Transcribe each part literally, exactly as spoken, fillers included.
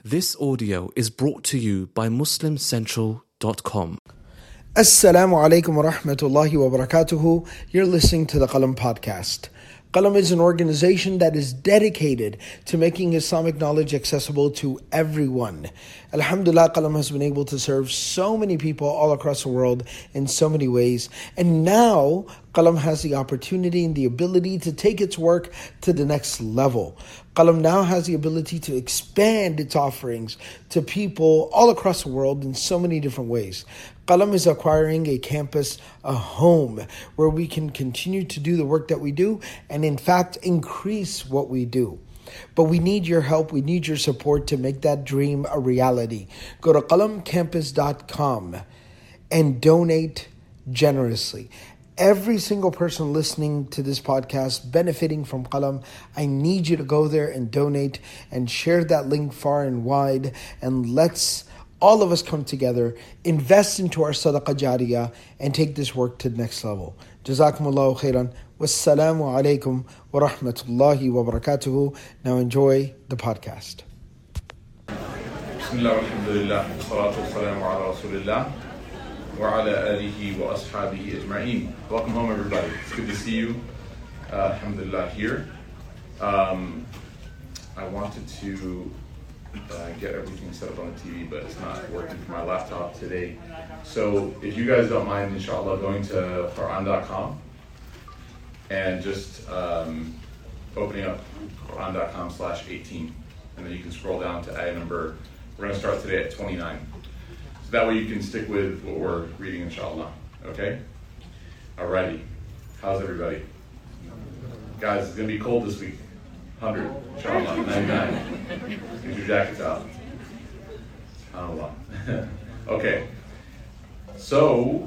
This audio is brought to you by muslim central dot com. Assalamu alaikum wa rahmatullahi wa barakatuhu. You're listening to the Qalam podcast. Qalam is an organization that is dedicated to making Islamic knowledge accessible to everyone. Alhamdulillah, Qalam has been able to serve so many people all across the world in so many ways. And now, Qalam has the opportunity and the ability to take its work to the next level. Qalam now has the ability to expand its offerings to people all across the world in so many different ways. Qalam is acquiring a campus, a home, where we can continue to do the work that we do and in fact increase what we do. But we need your help, we need your support to make that dream a reality. Go to qalam campus dot com and donate generously. Every single person listening to this podcast, benefiting from Qalam, I need you to go there and donate and share that link far and wide, and let's all of us come together, invest into our sadaqah jariyah, and take this work to the next level. Jazakumullahu khairan. Wassalamu alaikum wa rahmatullahi wa barakatuhu. Now enjoy the podcast. Bismillah, alhamdulillah, salatu wassalamu ala rasulillah, wa ala alihi wa ashabihi ajma'een. Welcome home, everybody. It's good to see you, uh, alhamdulillah, here. Um, I wanted to Uh, get everything set up on the T V, but it's not working for my laptop today. So if you guys don't mind, inshallah, going to Quran dot com and just um, opening up Quran dot com slash eighteen, and then you can scroll down to ayah number, we're going to start today at twenty-nine. So that way you can stick with what we're reading, inshallah. Okay? Alrighty. How's everybody? Guys, it's going to be cold this week. one hundred, inshallah, ninety-nine. Get your jackets out. SubhanAllah. Okay. So,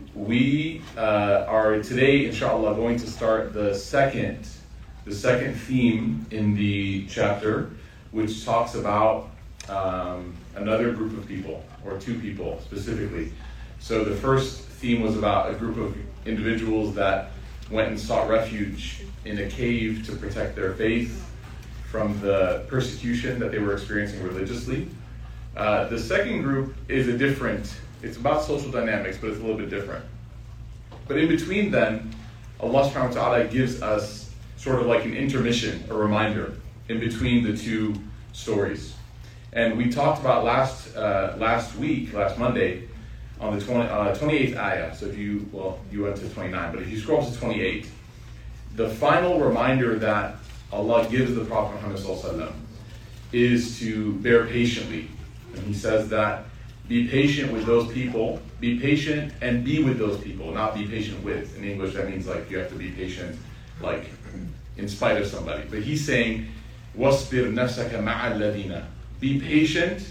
we uh, are today, inshallah, going to start the second, the second theme in the chapter, which talks about um, another group of people, or two people specifically. So the first theme was about a group of individuals that went and sought refuge in a cave to protect their faith from the persecution that they were experiencing religiously. Uh, the second group is a different, it's about social dynamics, but it's a little bit different. But in between them, Allah subhanahu wa ta'ala gives us sort of like an intermission, a reminder, in between the two stories. And we talked about last uh, last week, last Monday, on the twenty, uh, twenty-eighth ayah. So if you, well, you went to twenty-nine, but if you scroll to twenty-eight, the final reminder that Allah gives the Prophet Muhammad sallallahu alaihi wasallam is to bear patiently. And he says that be patient with those people, be patient and be with those people, not be patient with. In English that means like you have to be patient like in spite of somebody. But he's saying, وَاصْبِرْ نَفْسَكَ مَعَ الَّذِينَ. Be patient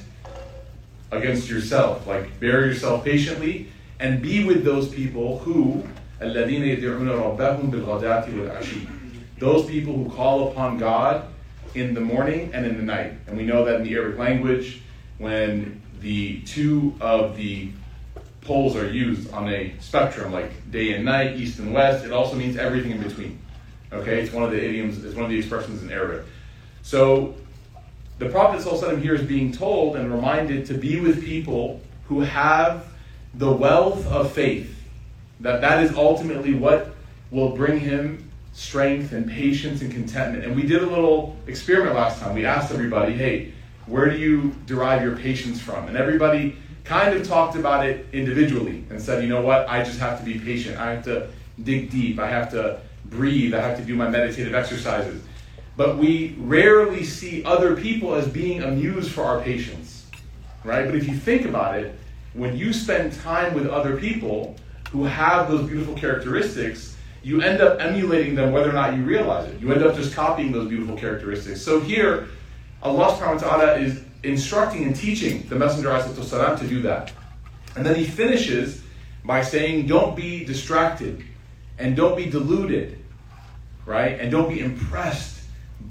against yourself, like bear yourself patiently and be with those people who الَّذِينَ يَدْعُونَ رَبَّهُمْ بِالْغَدَاةِ وَالْعَشِيِّ. Those people who call upon God in the morning and in the night. And we know that in the Arabic language, when the two of the poles are used on a spectrum, like day and night, east and west, it also means everything in between. Okay, it's one of the idioms, it's one of the expressions in Arabic. So the Prophet ﷺ here is being told and reminded to be with people who have the wealth of faith. That that is ultimately what will bring him strength and patience and contentment. And we did a little experiment last time. We asked everybody, hey, where do you derive your patience from? And everybody kind of talked about it individually and said, you know what, I just have to be patient. I have to dig deep. I have to breathe. I have to do my meditative exercises. But we rarely see other people as being amused for our patience, right? But if you think about it, when you spend time with other people who have those beautiful characteristics, you end up emulating them whether or not you realize it. You end up just copying those beautiful characteristics. So here, Allah subhanahu wa ta'ala is instructing and teaching the Messenger ﷺ to do that. And then he finishes by saying, don't be distracted and don't be deluded, right? And don't be impressed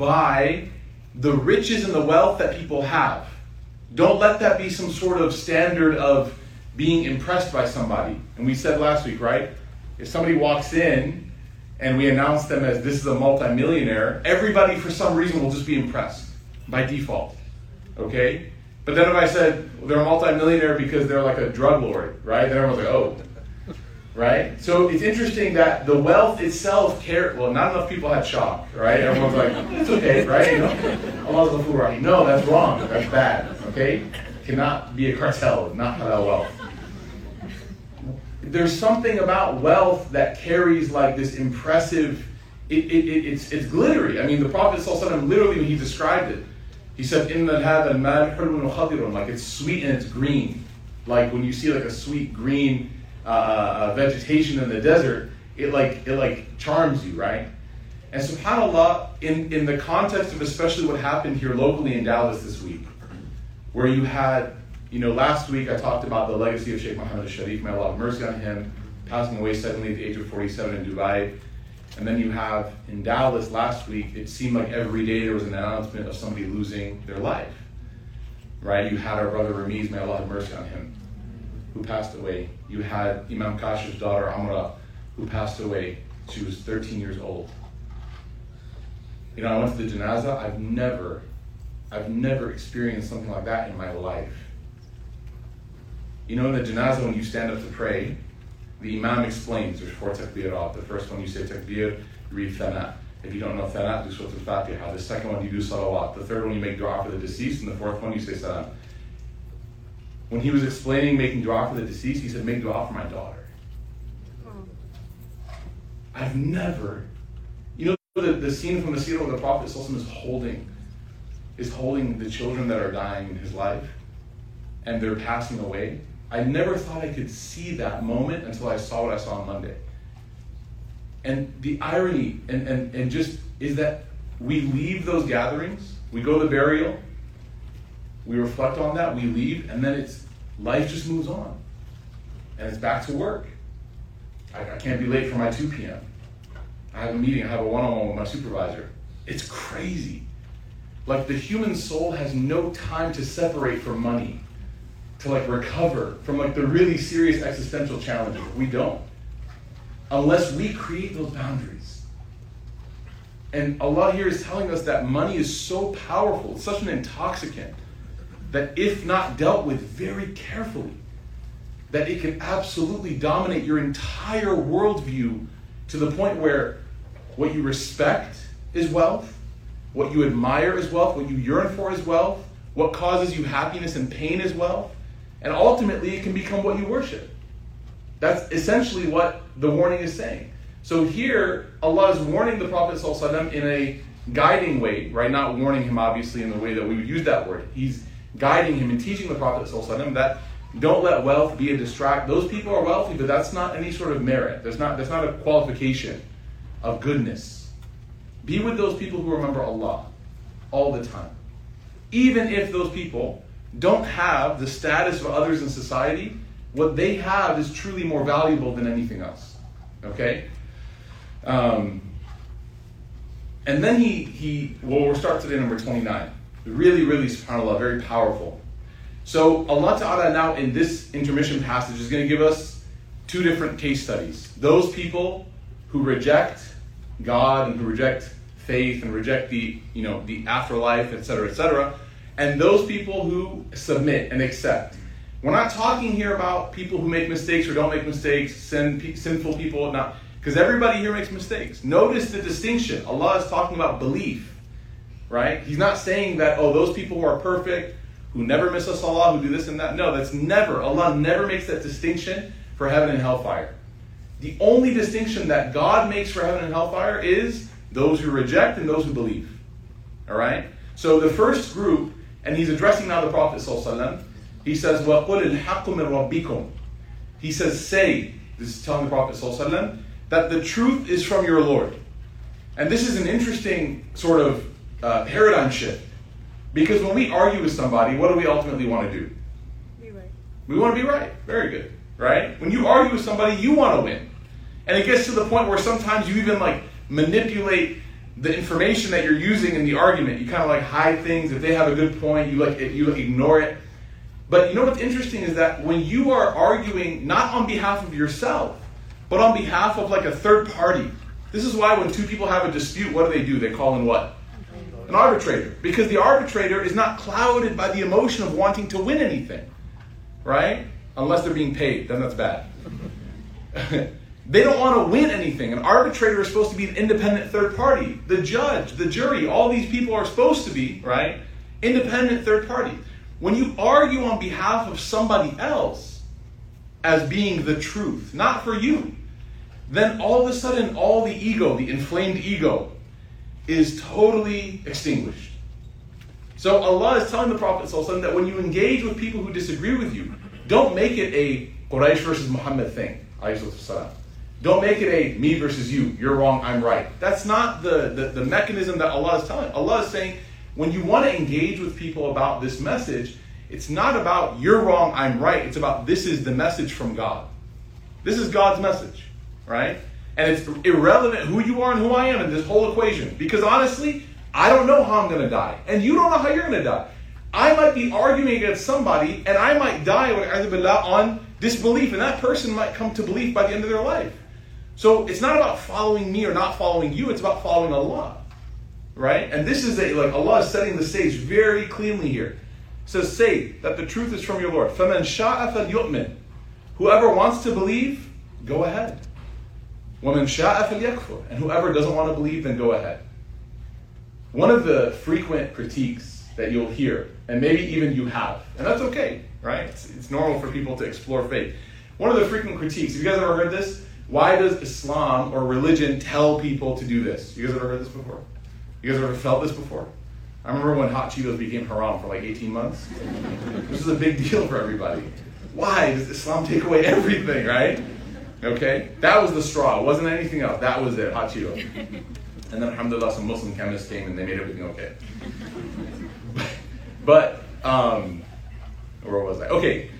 by the riches and the wealth that people have. Don't let that be some sort of standard of being impressed by somebody. And we said last week, right? If somebody walks in and we announce them as this is a multimillionaire, everybody for some reason will just be impressed by default. okay? But then if I said they're a multimillionaire because they're like a drug lord, right? Then everyone's like, oh, right? So it's interesting that the wealth itself, care, well, not enough people had shock, right? Everyone's like, it's okay, right? You know, Allah's the fool, right? No, that's wrong. That's bad, okay? Cannot be a cartel, not halal wealth. There's something about wealth that carries like this impressive, it, it, it, it's, it's glittery. I mean, the Prophet ﷺ, literally when he described it, he said, "Inna hadha al-mal hulwun khadirun," like it's sweet and it's green. Like when you see like a sweet green uh, uh, vegetation in the desert, it like it like charms you, right? And subhanAllah, in, in the context of especially what happened here locally in Dallas this week, where you had, you know, last week I talked about the legacy of Sheikh Mohammed al-Sharif, may Allah have mercy on him, passing away suddenly at the age of forty-seven in Dubai. And then you have in Dallas last week, it seemed like every day there was an announcement of somebody losing their life, right? You had our brother Ramiz, may Allah have mercy on him, who passed away. You had Imam Kashif's daughter Amra, who passed away. She was thirteen years old. You know, I went to the janazah. I've never, I've never experienced something like that in my life. You know, in the janazah, when you stand up to pray, the imam explains, there's four takbirat. The first one you say takbir, you read thana. If you don't know thana, do surah al-Fatiha. The second one you do salawat. The third one you make dua for the deceased. And the fourth one you say salam. When he was explaining making dua for the deceased, he said, make dua for my daughter. I've never, you know, the, the scene from the seerah of the Prophet is holding, is holding the children that are dying in his life, and they're passing away. I never thought I could see that moment until I saw what I saw on Monday. And the irony and, and, and just is that we leave those gatherings, we go to the burial, we reflect on that, we leave, and then it's life just moves on. And it's back to work. I, I can't be late for my two p.m. I have a meeting, I have a one-on-one with my supervisor. It's crazy. Like the human soul has no time to separate from money, to like recover from like the really serious existential challenges. We don't. Unless we create those boundaries. And Allah here is telling us that money is so powerful, it's such an intoxicant, that if not dealt with very carefully, that it can absolutely dominate your entire worldview to the point where what you respect is wealth, what you admire is wealth, what you yearn for is wealth, what causes you happiness and pain is wealth, and ultimately it can become what you worship. That's essentially what the warning is saying. So here, Allah is warning the Prophet ﷺ in a guiding way, right? Not warning him obviously in the way that we would use that word. He's guiding him and teaching the Prophet ﷺ that don't let wealth be a distract. Those people are wealthy, but that's not any sort of merit. There's not, that's not a qualification of goodness. Be with those people who remember Allah all the time. Even if those people don't have the status of others in society, what they have is truly more valuable than anything else. Okay? Um, and then he, he, well, we'll start today number twenty-nine. Really, really, subhanAllah, very powerful. So Allah Ta'ala now in this intermission passage is going to give us two different case studies. Those people who reject God and who reject faith and reject the, you know, the afterlife, et cetera, et cetera, and those people who submit and accept. We're not talking here about people who make mistakes or don't make mistakes, sin, sinful people, not, because everybody here makes mistakes. Notice the distinction. Allah is talking about belief, right? He's not saying that, oh, those people who are perfect, who never miss a salah, who do this and that. No, that's never. Allah never makes that distinction for heaven and hellfire. The only distinction that God makes for heaven and hellfire is those who reject and those who believe. All right? So the first group, and he's addressing now the Prophet ﷺ, he says, وَقُلِ الْحَقُّ مِنْ رَبِّكُمْ. He says, say, this is telling the Prophet ﷺ, that the truth is from your Lord. And this is an interesting sort of uh, paradigm shift. Because when we argue with somebody, what do we ultimately want to do? Be right. We want to be right. Very good. Right? When you argue with somebody, you want to win. And it gets to the point where sometimes you even like manipulate the information that you're using in the argument. You kind of like hide things. If they have a good point, you like you like ignore it. But you know what's interesting is that when you are arguing not on behalf of yourself, but on behalf of like a third party. This is why when two people have a dispute, what do they do? They call in what? An arbitrator. Because the arbitrator is not clouded by the emotion of wanting to win anything. Right? Unless they're being paid. Then that's bad. They don't want to win anything. An arbitrator is supposed to be an independent third party. The judge, the jury, all these people are supposed to be, right? Independent third party. When you argue on behalf of somebody else as being the truth, not for you, then all of a sudden all the ego, the inflamed ego, is totally extinguished. So Allah is telling the Prophet ﷺ that when you engage with people who disagree with you, don't make it a Quraysh versus Muhammad thing. Don't make it a me versus you. You're wrong, I'm right. That's not the, the, the mechanism that Allah is telling. Allah is saying, when you want to engage with people about this message, it's not about you're wrong, I'm right. It's about this is the message from God. This is God's message, right? And it's irrelevant who you are and who I am in this whole equation. Because honestly, I don't know how I'm going to die. And you don't know how you're going to die. I might be arguing against somebody and I might die on disbelief. And that person might come to belief by the end of their life. So it's not about following me or not following you. It's about following Allah. Right? And this is a, like Allah is setting the stage very cleanly here. It says, say that the truth is from your Lord. فَمَنْ شَاءَ فَلْيُؤْمِنْ. Whoever wants to believe, go ahead. وَمَنْ شَاءَ فَلْيَكْفُرْ. And whoever doesn't want to believe, then go ahead. One of the frequent critiques that you'll hear, and maybe even you have, and that's okay, right? It's, it's normal for people to explore faith. One of the frequent critiques, have you guys ever heard this? Why does Islam or religion tell people to do this? You guys ever heard this before? You guys ever felt this before? I remember when hot Cheetos became haram for like eighteen months. This is a big deal for everybody. Why does Islam take away everything, right? Okay? That was the straw. It wasn't anything else. That was it, hot Cheetos. And then alhamdulillah, some Muslim chemists came and they made everything okay. But, um, where was I? Okay.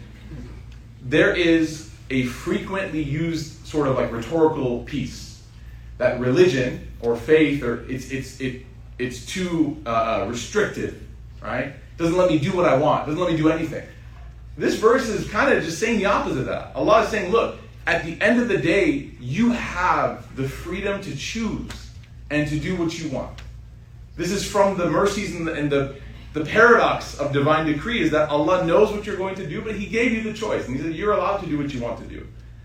There is a frequently used sort of like rhetorical piece that religion or faith or it's it's it it's too uh, restrictive, right? Doesn't let me do what I want. Doesn't let me do anything. This verse is kind of just saying the opposite of that. Allah is saying, look, at the end of the day, you have the freedom to choose and to do what you want. This is from the mercies and the, and the the paradox of divine decree is that Allah knows what you're going to do, but He gave you the choice. And He said, you're allowed to do what you want to do.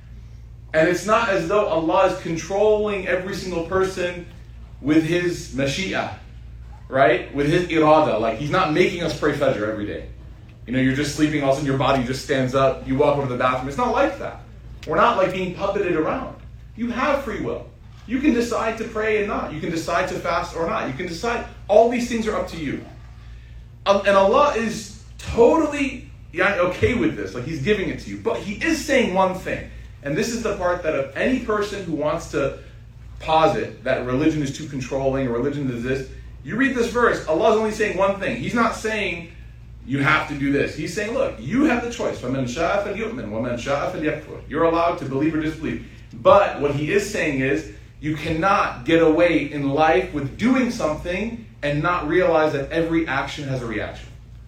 And it's not as though Allah is controlling every single person with His mashi'ah, right? With His irada. Like, He's not making us pray Fajr every day. You know, you're just sleeping, all of a sudden your body just stands up, you walk over to the bathroom. It's not like that. We're not like being puppeted around. You have free will. You can decide to pray and not. You can decide to fast or not. You can decide. All these things are up to you. Um, and Allah is totally yeah, okay with this. Like, He's giving it to you. But He is saying one thing. And this is the part that of any person who wants to posit that religion is too controlling, or religion is this, you read this verse, Allah is only saying one thing. He's not saying you have to do this. He's saying, look, you have the choice. فَمَنْ شَاءَ فَلْيُؤْمِنْ وَمَنْ شَاءَ فَلْيَكْفُرْ. You're allowed to believe or disbelieve. But what He is saying is, you cannot get away in life with doing something and not realize that every action has a reaction.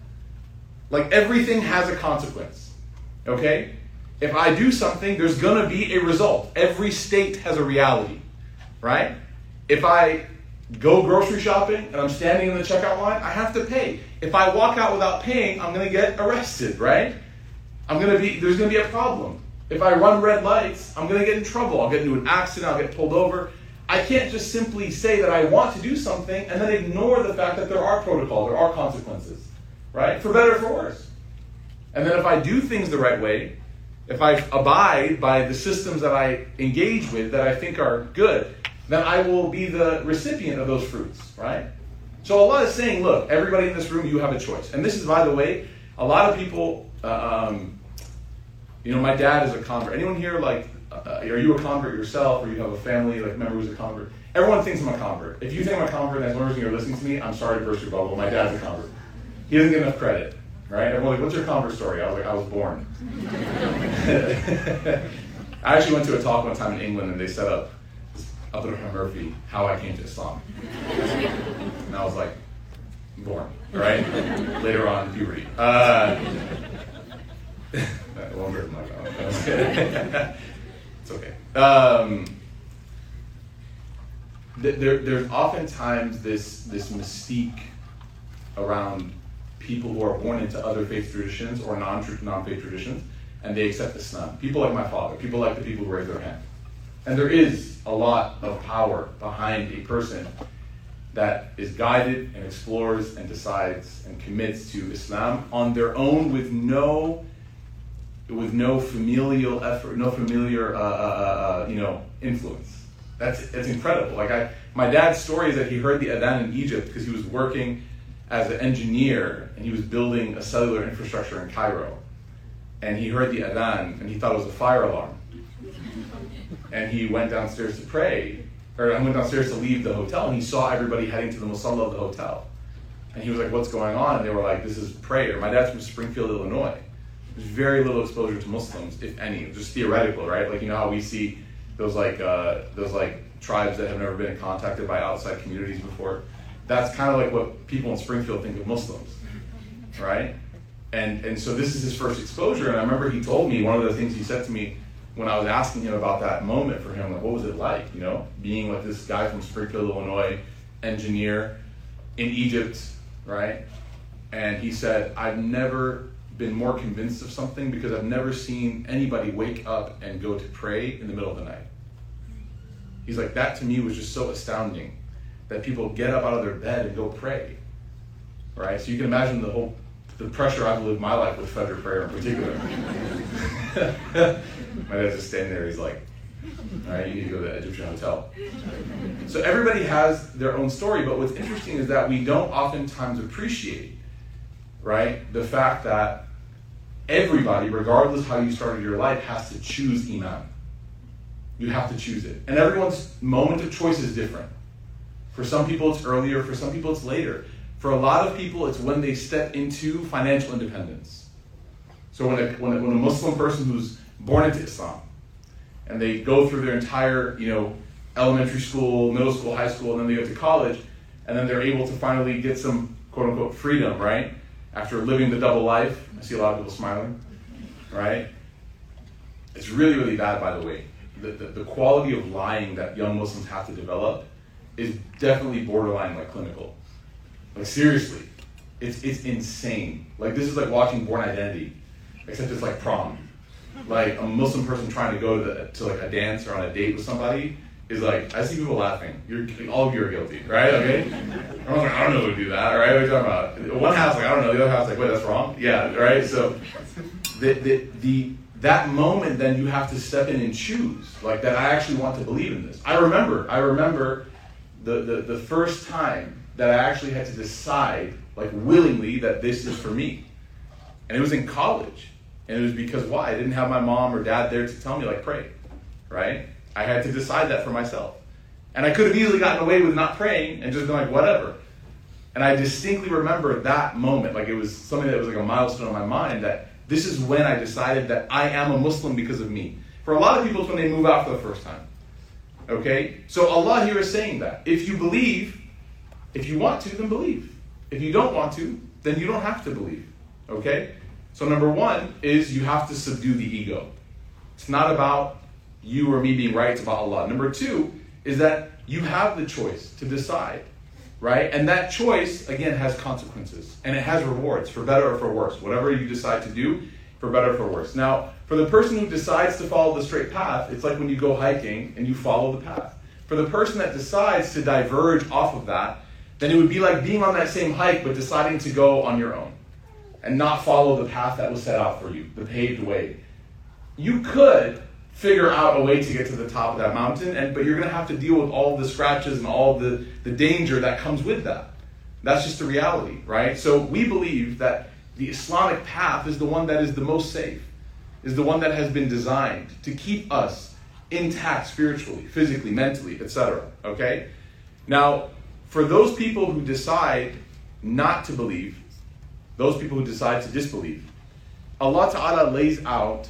Like, everything has a consequence. Okay? If I do something, there's going to be a result. Every state has a reality. Right? If I go grocery shopping and I'm standing in the checkout line, I have to pay. If I walk out without paying, I'm going to get arrested, right? I'm going to be, there's going to be a problem. If I run red lights, I'm going to get in trouble. I'll get into an accident, I'll get pulled over. I can't just simply say that I want to do something and then ignore the fact that there are protocols, there are consequences, right? For better or for worse. And then if I do things the right way, if I abide by the systems that I engage with that I think are good, then I will be the recipient of those fruits, right? So Allah is saying, look, everybody in this room, you have a choice. And this is, by the way, a lot of people, uh, um, you know, my dad is a convert. Anyone here, like, uh, are you a convert yourself, or you have a family, like, member who's a convert? Everyone thinks I'm a convert. If you think I'm a convert and that's one reason you're listening to me, I'm sorry to burst your bubble. My dad's a convert. He doesn't get enough credit, right? Everyone's like, what's your convert story? I was like, I was born. I actually went to a talk one time in England, and they set up Abdurrahman Murphy, how I came to Islam. And I was like, born, right? Later on, puberty. Uh, it won't hurt my mouth. It's okay. Um, th- there, there's oftentimes this this mystique around people who are born into other faith traditions or non non-faith traditions, and they accept Islam. People like my father, people like the people who raise their hand. And there is a lot of power behind a person that is guided and explores and decides and commits to Islam on their own with no with no familial effort, no familiar uh, uh, uh, you know influence. That's it's incredible. Like I, my dad's story is that he heard the adhan in Egypt because he was working as an engineer and he was building a cellular infrastructure in Cairo, and he heard the adhan and he thought it was a fire alarm, and he went downstairs to pray. Or I went downstairs to leave the hotel, and he saw everybody heading to the musalla of the hotel. And he was like, what's going on? And they were like, this is prayer. My dad's from Springfield, Illinois. There's very little exposure to Muslims, if any, just theoretical, right? Like, you know how we see those like uh, those like tribes that have never been contacted by outside communities before? That's kind of like what people in Springfield think of Muslims, right? And and so this is his first exposure. And I remember he told me, one of the things he said to me, when I was asking him about that moment for him, like, what was it like, you know, being like this guy from Springfield, Illinois, engineer in Egypt, right? And he said, I've never been more convinced of something because I've never seen anybody wake up and go to pray in the middle of the night. He's like, that to me was just so astounding that people get up out of their bed and go pray, right? So you can imagine the whole, the pressure I've lived my life with Fajr prayer in particular. My dad's just standing there, he's like, all right, you need to go to the Egyptian hotel. So everybody has their own story, but what's interesting is that we don't oftentimes appreciate, right, the fact that everybody, regardless how you started your life, has to choose Iman. You have to choose it. And everyone's moment of choice is different. For some people it's earlier, for some people it's later. For a lot of people it's when they step into financial independence. So when a, when a, when a Muslim person who's born into Islam, and they go through their entire, you know, elementary school, middle school, high school, and then they go to college, and then they're able to finally get some quote-unquote freedom, right? After living the double life. I see a lot of people smiling, right? It's really, really bad, by the way. The, the, the quality of lying that young Muslims have to develop is definitely borderline, like, clinical. Like, seriously, it's it's insane. Like, this is like watching Born Identity, except it's like prom. Like, a Muslim person trying to go to, the, to like a dance or on a date with somebody is like, I see people laughing. You're all of you are guilty, right? Okay. Everyone's like, I don't know who would do that, right? What are you talking about? One house like, I don't know. The other house like, wait, that's wrong. Yeah, right. So, the the the that moment, then you have to step in and choose, like, that I actually want to believe in this. I remember, I remember the the the first time that I actually had to decide, like, willingly, that this is for me, and it was in college. And it was because why? I didn't have my mom or dad there to tell me, like, pray, right? I had to decide that for myself. And I could have easily gotten away with not praying and just been like, whatever. And I distinctly remember that moment, like it was something that was like a milestone in my mind, that this is when I decided that I am a Muslim because of me. For a lot of people, it's when they move out for the first time. Okay? So Allah here is saying that. If you believe, if you want to, then believe. If you don't want to, then you don't have to believe. Okay? So number one is you have to subdue the ego. It's not about you or me being right, it's about Allah. Number two is that you have the choice to decide, right? And that choice, again, has consequences. And it has rewards, for better or for worse. Whatever you decide to do, for better or for worse. Now, for the person who decides to follow the straight path, it's like when you go hiking and you follow the path. For the person that decides to diverge off of that, then it would be like being on that same hike but deciding to go on your own and not follow the path that was set out for you, the paved way. You could figure out a way to get to the top of that mountain, and but you're going to have to deal with all the scratches and all the, the danger that comes with that. That's just the reality, right? So we believe that the Islamic path is the one that is the most safe, is the one that has been designed to keep us intact spiritually, physically, mentally, et cetera. Okay? Now, for those people who decide not to believe, those people who decide to disbelieve, Allah Ta'ala lays out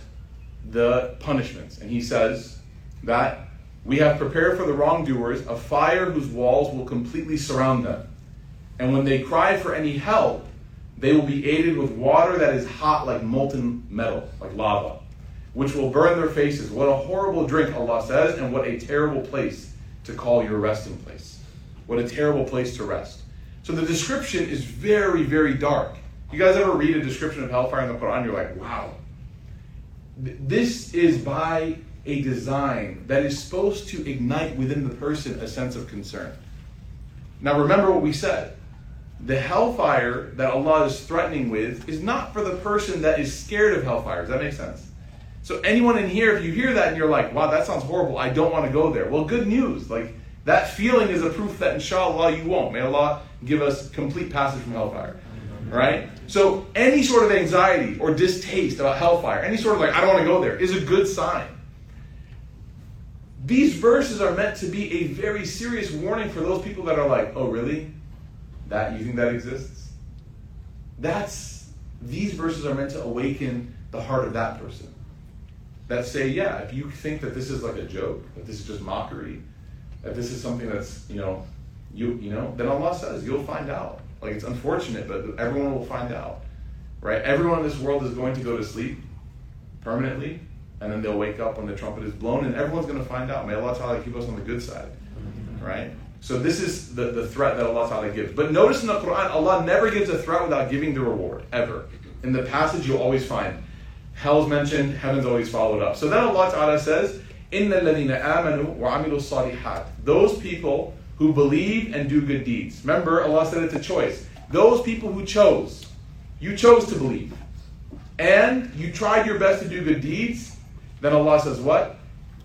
the punishments. And He says that we have prepared for the wrongdoers a fire whose walls will completely surround them. And when they cry for any help, they will be aided with water that is hot like molten metal, like lava, which will burn their faces. What a horrible drink, Allah says, and what a terrible place to call your resting place. What a terrible place to rest. So the description is very, very dark. You guys ever read a description of hellfire in the Quran? You're like, wow. This is by a design that is supposed to ignite within the person a sense of concern. Now remember what we said. The hellfire that Allah is threatening with is not for the person that is scared of hellfire. Does that make sense? So anyone in here, if you hear that and you're like, wow, that sounds horrible, I don't want to go there. Well, good news. Like, that feeling is a proof that inshallah you won't. May Allah give us complete passage from hellfire. Right? So any sort of anxiety or distaste about hellfire, any sort of like, I don't want to go there, is a good sign. These verses are meant to be a very serious warning for those people that are like, oh really? That, you think that exists? That's, these verses are meant to awaken the heart of that person. That say, yeah, if you think that this is like a joke, that this is just mockery, that this is something that's, you know, you you know, then Allah says, you'll find out. Like, it's unfortunate, but everyone will find out. Right? Everyone in this world is going to go to sleep permanently, and then they'll wake up when the trumpet is blown, and everyone's going to find out. May Allah Ta'ala keep us on the good side. Right? So this is the, the threat that Allah Ta'ala gives. But notice in the Quran, Allah never gives a threat without giving the reward, ever. In the passage, you'll always find hell's mentioned, heaven's always followed up. So then Allah Ta'ala says, إِنَّ الَّذِينَ آمَنُوا وَعَمِلُوا الصَّالِحَاتِ. Those people who believe and do good deeds. Remember, Allah said it's a choice. Those people who chose. You chose to believe. And you tried your best to do good deeds. Then Allah says what?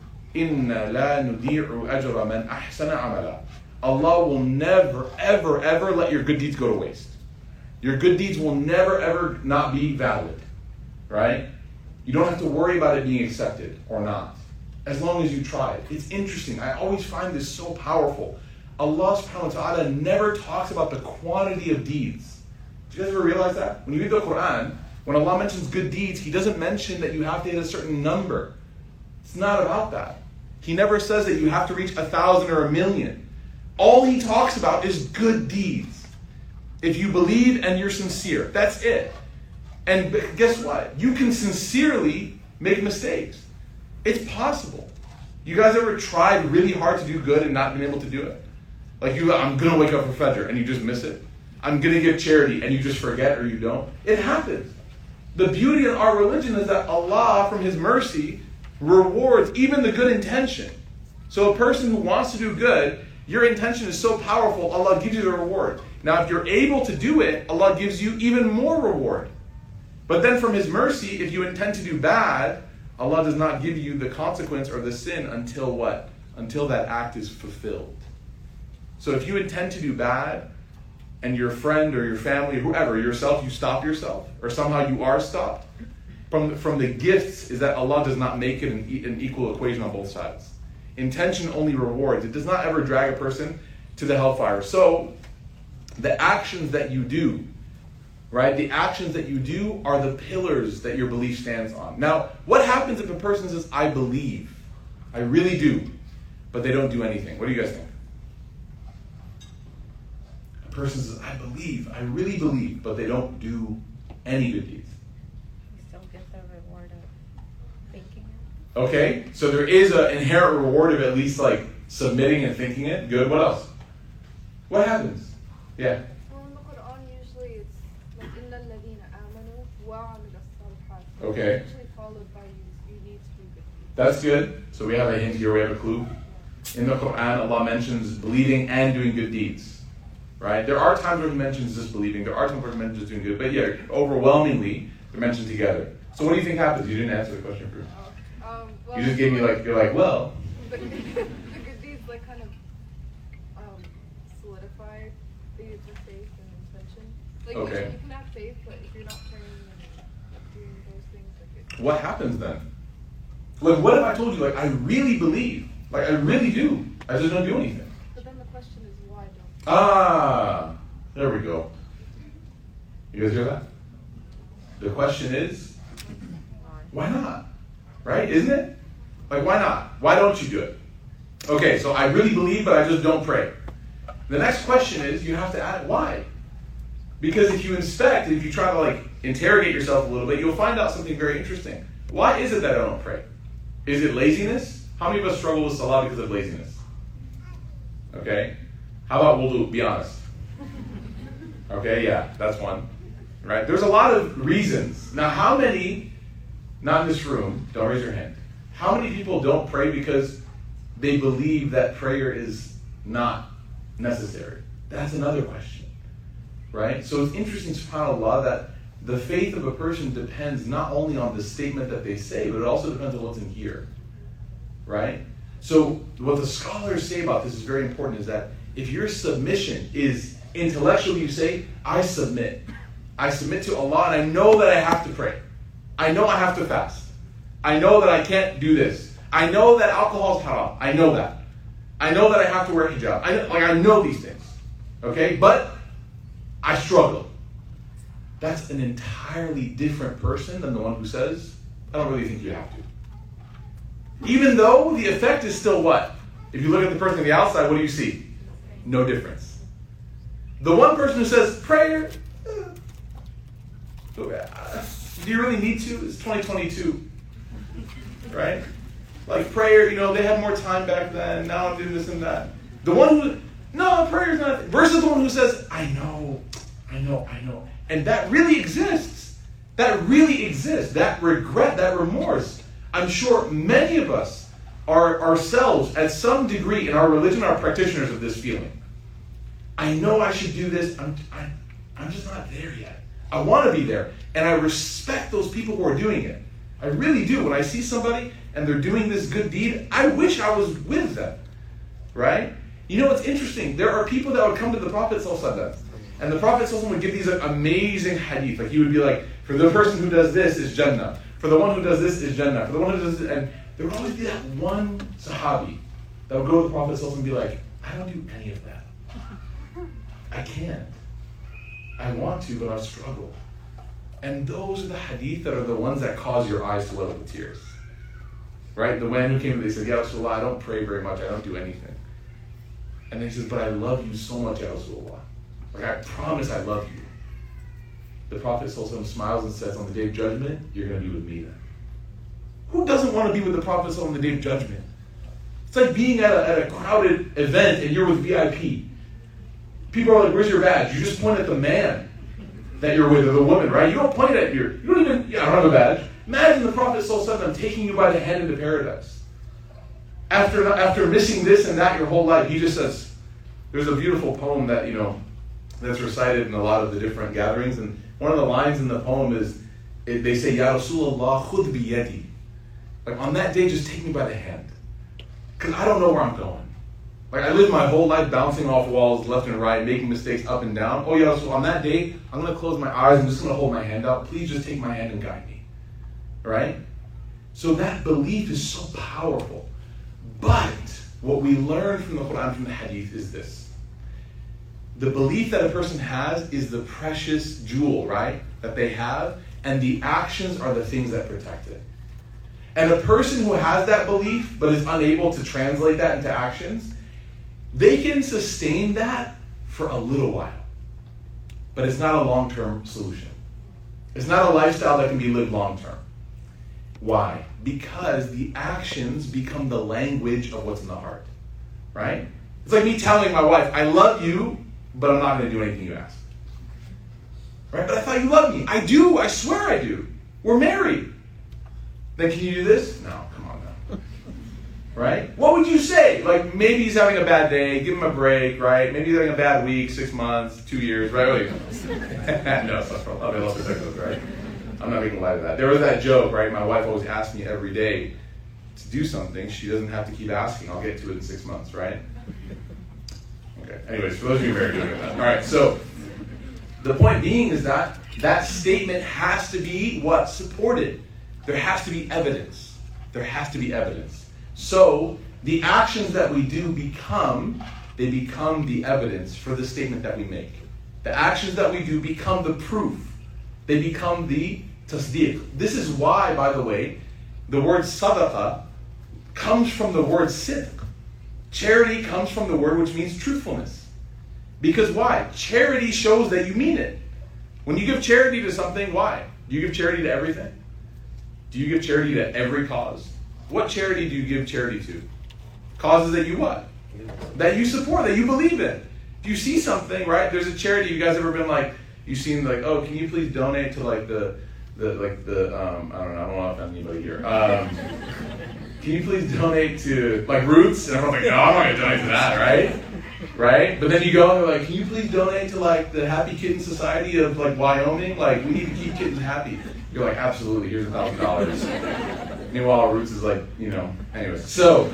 إِنَّ لَا نُضِيعُ أَجْرَ مَنْ أَحْسَنَ عَمَلًا. Allah will never, ever, ever let your good deeds go to waste. Your good deeds will never, ever not be valid. Right? You don't have to worry about it being accepted or not, as long as you try it. It's interesting. I always find this so powerful. Allah subhanahu wa ta'ala never talks about the quantity of deeds. Do you guys ever realize that? When you read the Quran, when Allah mentions good deeds, He doesn't mention that you have to hit a certain number. It's not about that. He never says that you have to reach a thousand or a million. All He talks about is good deeds. If you believe and you're sincere, that's it. And guess what? You can sincerely make mistakes. It's possible. You guys ever tried really hard to do good and not been able to do it? Like, you, I'm going to wake up for Fajr and you just miss it. I'm going to give charity and you just forget or you don't. It happens. The beauty in our religion is that Allah, from His mercy, rewards even the good intention. So a person who wants to do good, your intention is so powerful, Allah gives you the reward. Now, if you're able to do it, Allah gives you even more reward. But then from His mercy, if you intend to do bad, Allah does not give you the consequence or the sin until what? Until that act is fulfilled. So if you intend to do bad, and your friend or your family, whoever, yourself, you stop yourself, or somehow you are stopped, from, from the gifts is that Allah does not make it an, an equal equation on both sides. Intention only rewards. It does not ever drag a person to the hellfire. So the actions that you do, right? The actions that you do are the pillars that your belief stands on. Now, what happens if a person says, I believe, I really do, but they don't do anything? What do you guys think? A person says, I believe, I really believe, but they don't do any good deeds. You still get the reward of thinking it. Okay, so there is an inherent reward of at least like submitting and thinking it. Good, what else? What happens? Yeah. Okay. Followed by you, you need to do good deeds. That's good. So we have a hint here, we have a clue. In the Quran, Allah mentions believing and doing good deeds. Right? There are times where He mentions just believing, there are times where He mentions doing good, but yeah, overwhelmingly, they're mentioned together. So what do you think happens? You didn't answer the question first. Oh, um, well, You just gave me like, you're like, well. The, the good deeds like kind of um, solidify the, the faith and intention. Like Okay. you, you can have faith, but if you're not praying and doing those things, like it, What happens then? Like, what if I told you, like, I really believe, like, I really do, I just don't do anything? but then the question is why don't Ah, there we go. You guys hear that? The question is, why not? Right? Isn't it? Like, why not? Why don't you do it? Okay, so I really believe, but I just don't pray. The next question is, you have to add why. Because if you inspect, if you try to like interrogate yourself a little bit, you'll find out something very interesting. Why is it that I don't pray? Is it laziness? How many of us struggle with salah because of laziness? Okay? How about wudu? Be honest. Okay, yeah, that's one. Right? There's a lot of reasons. Now, how many, not in this room, don't raise your hand, how many people don't pray because they believe that prayer is not necessary? That's another question. Right? So it's interesting, subhanAllah, that the faith of a person depends not only on the statement that they say, but it also depends on what's in here. Right? So what the scholars say about this is very important, is that if your submission is intellectually, you say, I submit. I submit to Allah, and I know that I have to pray. I know I have to fast. I know that I can't do this. I know that alcohol is haram. I know that. I know that I have to wear hijab. I know, like I know these things. Okay? But I struggle. That's an entirely different person than the one who says, I don't really think you have to. Even though the effect is still what? If you look at the person on the outside, what do you see? No difference. The one person who says, prayer, uh, do you really need to? It's twenty twenty-two. Right? Like prayer, you know, they had more time back then, now I'm doing this and that. The one who, no, prayer is not, versus the one who says, I know, I know, I know. And that really exists. That really exists. That regret, that remorse. I'm sure many of us are ourselves, at some degree in our religion, are practitioners of this feeling. I know I should do this. I'm, I, I'm just not there yet. I want to be there. And I respect those people who are doing it. I really do. When I see somebody and they're doing this good deed, I wish I was with them. Right? You know what's interesting? There are people that would come to the Prophet ﷺ, and the Prophet ﷺ would give these like, amazing hadith. Like he would be like, for the person who does this is Jannah. For the one who does this is Jannah. For the one who does this, and there would always be that one Sahabi that would go to the Prophet ﷺ and be like, I don't do any of that. I can't. I want to, but I struggle. And those are the hadith that are the ones that cause your eyes to well up with tears. Right? The man who came to me, they said, Ya Rasulullah, I don't pray very much, I don't do anything. And then he says, but I love you so much, Ya Rasulullah. Like, I promise I love you. The Prophet ﷺ smiles and says, on the day of judgment, you're going to be with me then. Who doesn't want to be with the Prophet ﷺ on the day of judgment? It's like being at a, at a crowded event and you're with V I P. People are like, where's your badge? You just point at the man that you're with, or the woman, right? You don't point at your, you don't even, yeah, I don't have a badge. Imagine the Prophet ﷺ taking you by the hand into paradise. After, after missing this and that your whole life, he just says, there's a beautiful poem that, you know, that's recited in a lot of the different gatherings, and one of the lines in the poem is, it, they say, Ya Rasulullah, khud biyadi. Like, on that day, just take me by the hand. Because I don't know where I'm going. Like, I lived my whole life bouncing off walls left and right, making mistakes up and down. Oh, Ya Rasulullah, on that day, I'm going to close my eyes, I'm just going to hold my hand out. Please just take my hand and guide me. Right? So that belief is so powerful. But what we learn from the Quran, from the Hadith, is this. The belief that a person has is the precious jewel, right, that they have, and the actions are the things that protect it. And a person who has that belief but is unable to translate that into actions, they can sustain that for a little while. But it's not a long-term solution. It's not a lifestyle that can be lived long-term. Why? Because the actions become the language of what's in the heart. Right? It's like me telling my wife, I love you, but I'm not going to do anything you ask. Right? But I thought you loved me. I do. I swear I do. We're married. Then can you do this? No, come on now. Right? What would you say? Like, maybe he's having a bad day, give him a break, right? Maybe he's having a bad week, six months, two years, right? What no, it's not from love. I love the right? I'm not making light of that. There was that joke, right? My wife always asks me every day to do something. She doesn't have to keep asking. I'll get to it in six months, right? Okay. Anyways, for those of you married, doing that. All right. So the point being is that that statement has to be what? Supported. There has to be evidence. There has to be evidence. So the actions that we do become, they become the evidence for the statement that we make. The actions that we do become the proof. They become the tasdeeq. This is why, by the way, the word sadaqah comes from the word sidq. Charity comes from the word which means truthfulness. Because why? Charity shows that you mean it. When you give charity to something, why? Do you give charity to everything? Do you give charity to every cause? What charity do you give charity to? Causes that you what? that you support, that you believe in. If you see something, right? There's a charity. You guys ever been like, you've seen like, oh, can you please donate to like the, the like the, um, I don't know, I don't want to offend anybody here. Um, can you please donate to like Roots? And everyone's like, no, I'm not going to donate to that, right? Right? But then you go and they're like, can you please donate to like the Happy Kitten Society of like Wyoming? Like, we need to keep kittens happy. You're like, absolutely, here's a thousand dollars. Meanwhile, Roots is like, you know, anyways. So,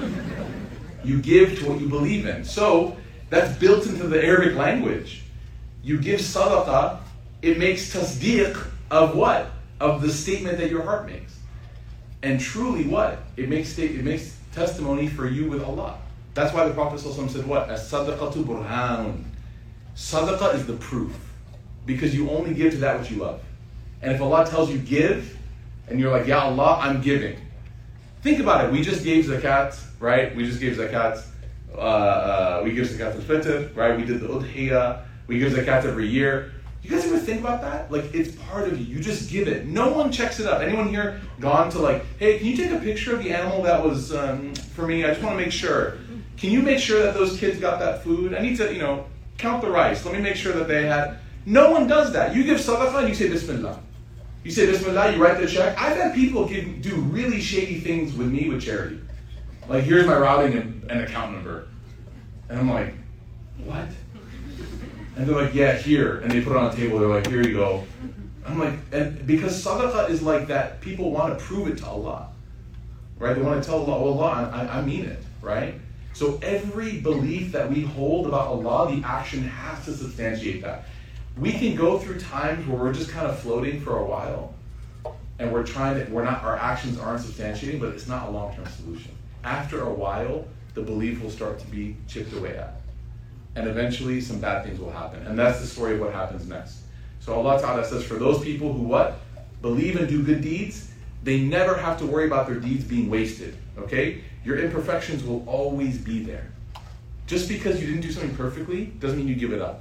you give to what you believe in. So, that's built into the Arabic language. You give sadaqah, it makes tasdeeq of what? Of the statement that your heart makes. And truly what? It makes state, it makes testimony for you with Allah. That's why the Prophet ﷺ said what? As-sadaqatu burhanun. Sadaqah is the proof. Because you only give to that which you love. And if Allah tells you give, and you're like, Ya Allah, I'm giving. Think about it. We just gave zakat, right? We just gave zakat. Uh, uh, we give zakat al-fitr, right? We did the udhiyah. We give zakat every year. You guys ever think about that? Like, it's part of you. You just give it. No one checks it up. Anyone here gone to like, hey, can you take a picture of the animal that was um, for me? I just want to make sure. Can you make sure that those kids got that food? I need to, you know, count the rice. Let me make sure that they had. No one does that. You give sadaqah and you say Bismillah. You say Bismillah, you write the check. I've had people give, do really shady things with me with charity. Like, here's my routing and, and account number. And I'm like, what? And they're like, yeah, here. And they put it on the table. They're like, here you go. I'm like, and because sadaqah is like that, people want to prove it to Allah. Right? They want to tell Allah, oh, Allah, I, I mean it. Right? So every belief that we hold about Allah, the action has to substantiate that. We can go through times where we're just kind of floating for a while, and we're trying to, we're not, our actions aren't substantiating, but it's not a long-term solution. After a while, the belief will start to be chipped away at. And eventually, some bad things will happen. And that's the story of what happens next. So Allah Ta'ala says, for those people who what? Believe and do good deeds, they never have to worry about their deeds being wasted. Okay? Your imperfections will always be there. Just because you didn't do something perfectly doesn't mean you give it up.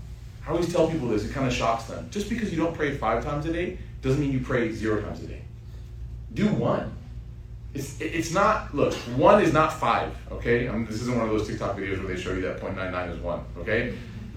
I always tell people this, it kind of shocks them. Just because you don't pray five times a day doesn't mean you pray zero times a day. Do one. It's it's not, look, one is not five, okay? I mean, this isn't one of those TikTok videos where they show you that zero point nine nine is one, okay?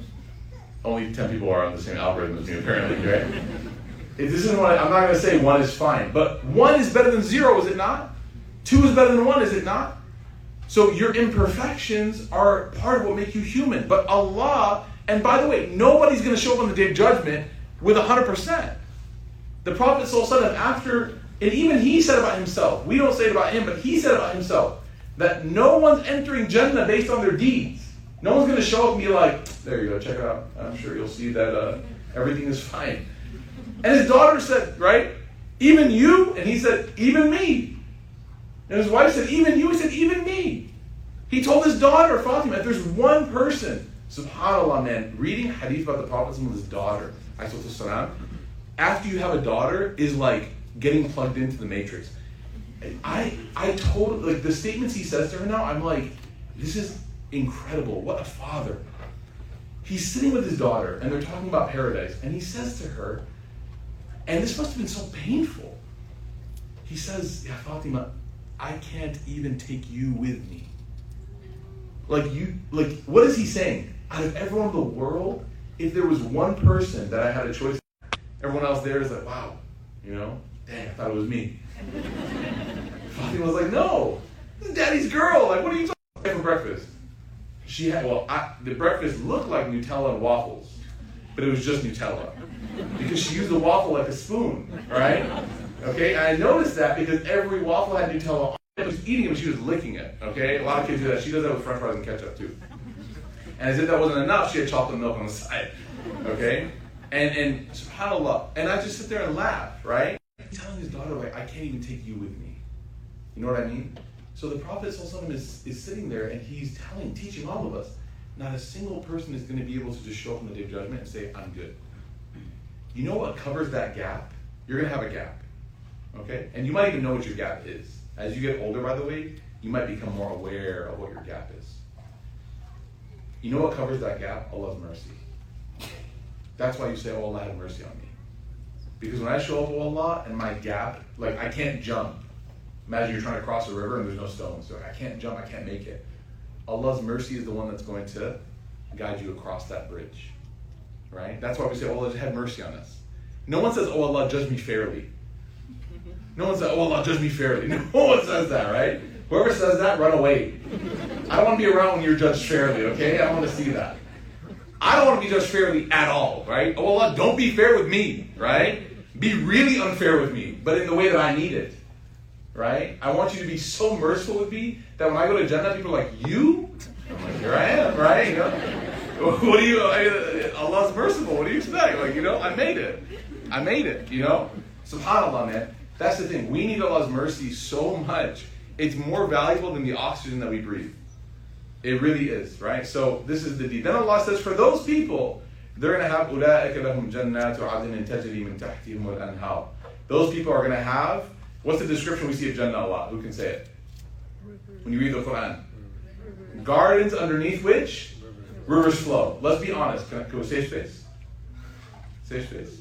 Only ten people are on the same algorithm as me, apparently, right? This isn't what, I'm not going to say one is fine, but one is better than zero, is it not? Two is better than one, is it not? So your imperfections are part of what make you human. But Allah, and by the way, nobody's going to show up on the Day of Judgment with one hundred percent. The Prophet ﷺ, after, and even he said about himself, we don't say it about him, but he said about himself, that no one's entering Jannah based on their deeds. No one's going to show up and be like, there you go, check it out. I'm sure you'll see that uh, everything is fine. And his daughter said, right, even you? And he said, even me. And his wife said, even you? He said, even me. He told his daughter, Fatima, if there's one person, subhanAllah, man, reading hadith about the Prophet with his daughter, after you have a daughter, is like getting plugged into the matrix. I I told, like, the statements he says to her now, I'm like, this is incredible. What a father. He's sitting with his daughter, and they're talking about paradise, and he says to her, and this must have been so painful, he says, Ya Fatima, I can't even take you with me. Like, you, like, what is he saying? Out of everyone in the world, if there was one person that I had a choice, everyone else there is like, wow, you know, dang, I thought it was me. Fatima was like, no, this is daddy's girl. Like, what are you talking about for breakfast? She had, well, I, the breakfast looked like Nutella and waffles, but it was just Nutella. Because she used the waffle like a spoon, right? Okay, and I noticed that because every waffle had Nutella on it. She was eating it, but she was licking it, okay? A lot of kids do that. She does that with french fries and ketchup, too. And as if that wasn't enough, she had chocolate milk on the side, okay? And, and subhanAllah, and I just sit there and laugh, right? He's telling his daughter, like, I can't even take you with me. You know what I mean? So the Prophet ﷺ is, is sitting there, and he's telling, teaching all of us, not a single person is going to be able to just show up on the Day of Judgment and say, I'm good. You know what covers that gap? You're going to have a gap, okay? And you might even know what your gap is. As you get older, by the way, you might become more aware of what your gap is. You know what covers that gap? Allah's mercy. That's why you say, oh, Allah have mercy on me. Because when I show up to Allah and my gap, like, I can't jump. Imagine you're trying to cross a river and there's no stones. So I can't jump, I can't make it. Allah's mercy is the one that's going to guide you across that bridge. Right? That's why we say, oh, Allah, have mercy on us. No one says, oh, Allah, judge me fairly. No one says, oh, Allah, judge me fairly. No one says that, right? Whoever says that, run away. I don't want to be around when you're judged fairly, okay? I don't want to see that. I don't want to be judged fairly at all, right? Oh, Allah, don't be fair with me, right? Be really unfair with me, but in the way that I need it, right? I want you to be so merciful with me that when I go to Jannah, people are like, you? I'm like, here I am, right? You know? What do you, I, Allah's merciful, what do you expect? Like, you know, I made it. I made it, you know? SubhanAllah, man. That's the thing. We need Allah's mercy so much. It's more valuable than the oxygen that we breathe. It really is, right? So this is the deed. Then Allah says, for those people, they're going to have أُولَٰئِكَ لَهُمْ جَنَّاتُ عَدْنٍ تَجْرِي مِنْ تَحْتِهِمُ الْأَنْهَارُ. Those people are going to have, what's the description we see of Jannah, Allah? Who can say it? When you read the Quran. Gardens underneath which rivers flow. Let's be honest. Can I go safe space? Safe space.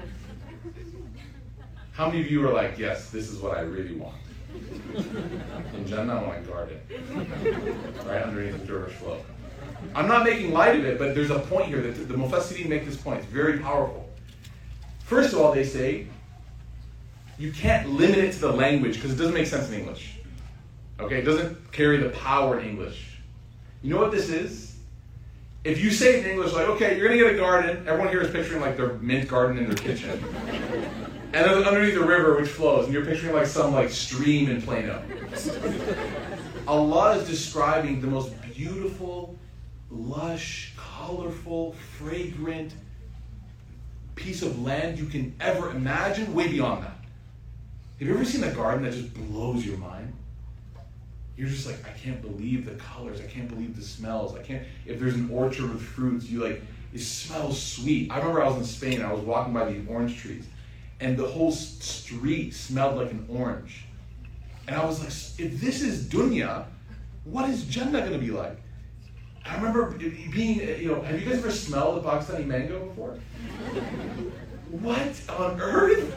How many of you are like, yes, this is what I really want? In Jannah, I want a garden. Right underneath the rivers flow. I'm not making light of it, but there's a point here that the Mufassirin make this point. It's very powerful. First of all, they say, you can't limit it to the language because it doesn't make sense in English. Okay, it doesn't carry the power in English. You know what this is? If you say it in English, like, okay, you're going to get a garden. Everyone here is picturing like their mint garden in their kitchen. And then underneath the river which flows, and you're picturing like some like stream in Plano. Allah is describing the most beautiful, lush, colorful, fragrant piece of land you can ever imagine, way beyond that. Have you ever seen a garden that just blows your mind? You're just like, I can't believe the colors, I can't believe the smells, I can't, if there's an orchard with fruits, you like, it smells sweet. I remember I was in Spain, I was walking by these orange trees, and the whole street smelled like an orange. And I was like, if this is dunya, what is Jannah going to be like? I remember being, you know, have you guys ever smelled a Pakistani mango before? What on earth?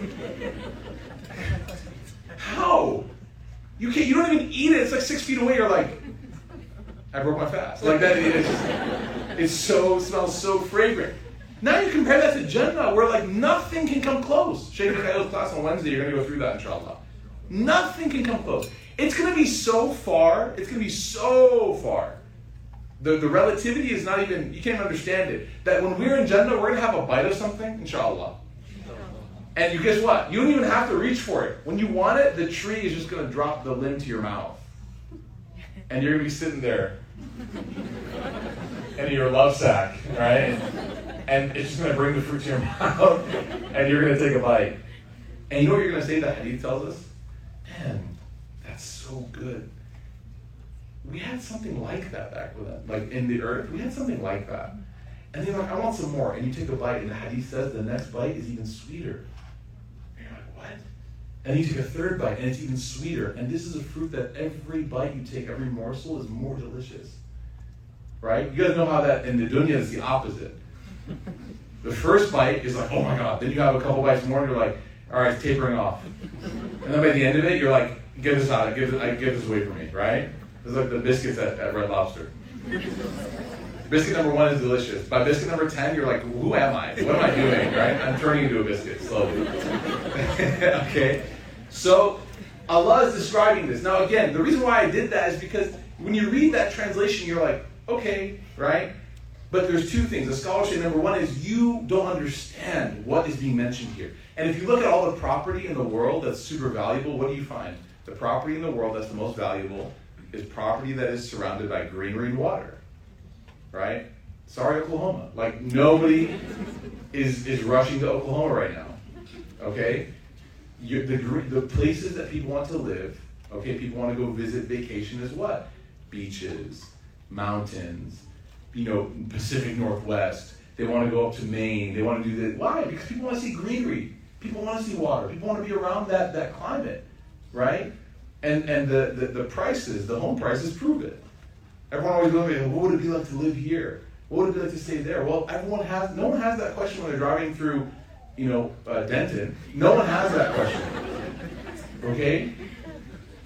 How? You can't, you don't even eat it. It's like six feet away. You're like, I broke my fast. Like that, it's, it's so, it smells so fragrant. Now you compare that to Jannah, where like nothing can come close. Shaykh Mikhail's class on Wednesday, you're going to go through that, inshallah. Nothing can come close. It's going to be so far, it's going to be so far. The, the relativity is not even, you can't even understand it. That when we're in Jannah, we're going to have a bite of something, inshallah. And you guess what? You don't even have to reach for it. When you want it, the tree is just going to drop the limb to your mouth. And you're going to be sitting there in your love sack, right? And it's just going to bring the fruit to your mouth, and you're going to take a bite. And you know what you're going to say that Hadith tells us? Man, that's so good. We had something like that back then. Like in the earth, we had something like that. And then you're like, I want some more. And you take a bite, and the Hadith says the next bite is even sweeter. And you're like, what? And you take a third bite, and it's even sweeter. And this is a fruit that every bite you take, every morsel is more delicious. Right? You guys know how that in the dunya is the opposite. The first bite is like, oh my God. Then you have a couple bites more, and you're like, all right, it's tapering off. And then by the end of it, you're like, give this out, give this, give this away from me, right? It's like the biscuits at, at Red Lobster. Biscuit number one is delicious. By biscuit number ten, you're like, who am I? What am I doing, right? I'm turning into a biscuit slowly. Okay? So, Allah is describing this. Now again, the reason why I did that is because when you read that translation, you're like, okay, right? But there's two things. The scholarship, number one, is you don't understand what is being mentioned here. And if you look at all the property in the world that's super valuable, what do you find? The property in the world that's the most valuable is property that is surrounded by greenery and water. Right? Sorry, Oklahoma. Like, nobody is, is rushing to Oklahoma right now. Okay? You, the, the places that people want to live, okay, people want to go visit, vacation is what? Beaches, mountains, you know, Pacific Northwest. They want to go up to Maine. They want to do that. Why? Because people want to see greenery. People want to see water. People want to be around that, that climate, right? And and the, the, the prices, the home prices prove it. Everyone always goes, what would it be like to live here? What would it be like to stay there? Well, everyone has, no one has that question when they're driving through, you know, uh, Denton. No one has that question. Okay?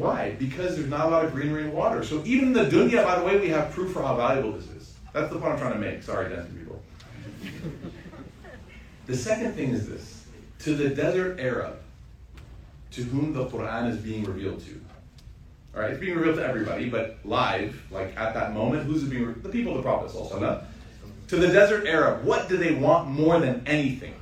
Why? Because there's not a lot of greenery and water. So even in the dunya, by the way, we have proof for how valuable this is. That's the point I'm trying to make. Sorry, dancing people. The second thing is this. To the desert Arab, to whom the Quran is being revealed to. All right, it's being revealed to everybody, but live, like at that moment, who's it being revealed? The people of the Prophet sallallahu alaihi wasallam. To the desert Arab, what do they want more than anything?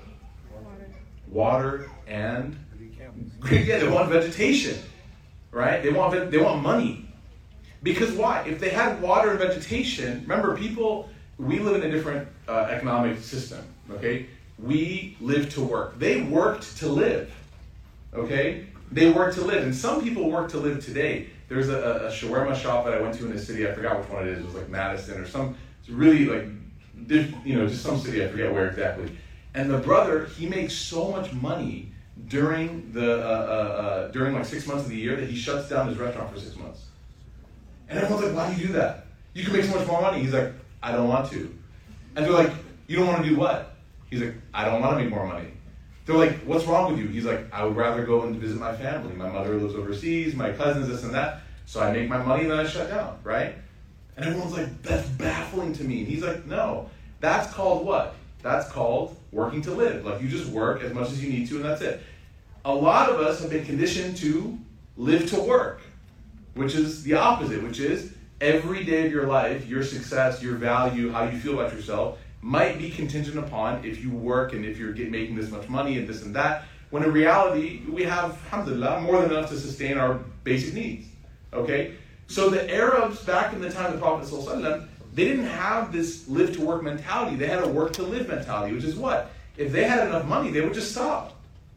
Water and yeah, they want vegetation, right? They want they want money. Because why? If they had water and vegetation, remember, people, we live in a different uh, economic system. Okay, we live to work. They worked to live. Okay, they work to live, and some people work to live today. There's a, a shawarma shop that I went to in the city. I forgot which one it is. It was like Madison or some. It's really like, you know, just some city. I forget where exactly. And the brother, he makes so much money during the uh, uh, uh, during like six months of the year that he shuts down his restaurant for six months. And everyone's like, why do you do that? You can make so much more money. He's like, I don't want to. And they're like, you don't want to do what? He's like, I don't want to make more money. They're like, what's wrong with you? He's like, I would rather go and visit my family. My mother lives overseas, my cousins, this and that. So I make my money and then I shut down, right? And everyone's like, that's baffling to me. And he's like, no, that's called what? That's called working to live. Like, you just work as much as you need to and that's it. A lot of us have been conditioned to live to work, which is the opposite, which is every day of your life, your success, your value, how you feel about yourself might be contingent upon if you work and if you're get, making this much money and this and that, when in reality, we have, alhamdulillah, more than enough to sustain our basic needs, okay? So the Arabs, back in the time of the Prophet ﷺ, they didn't have this live-to-work mentality. They had a work-to-live mentality, which is what? If they had enough money, they would just stop.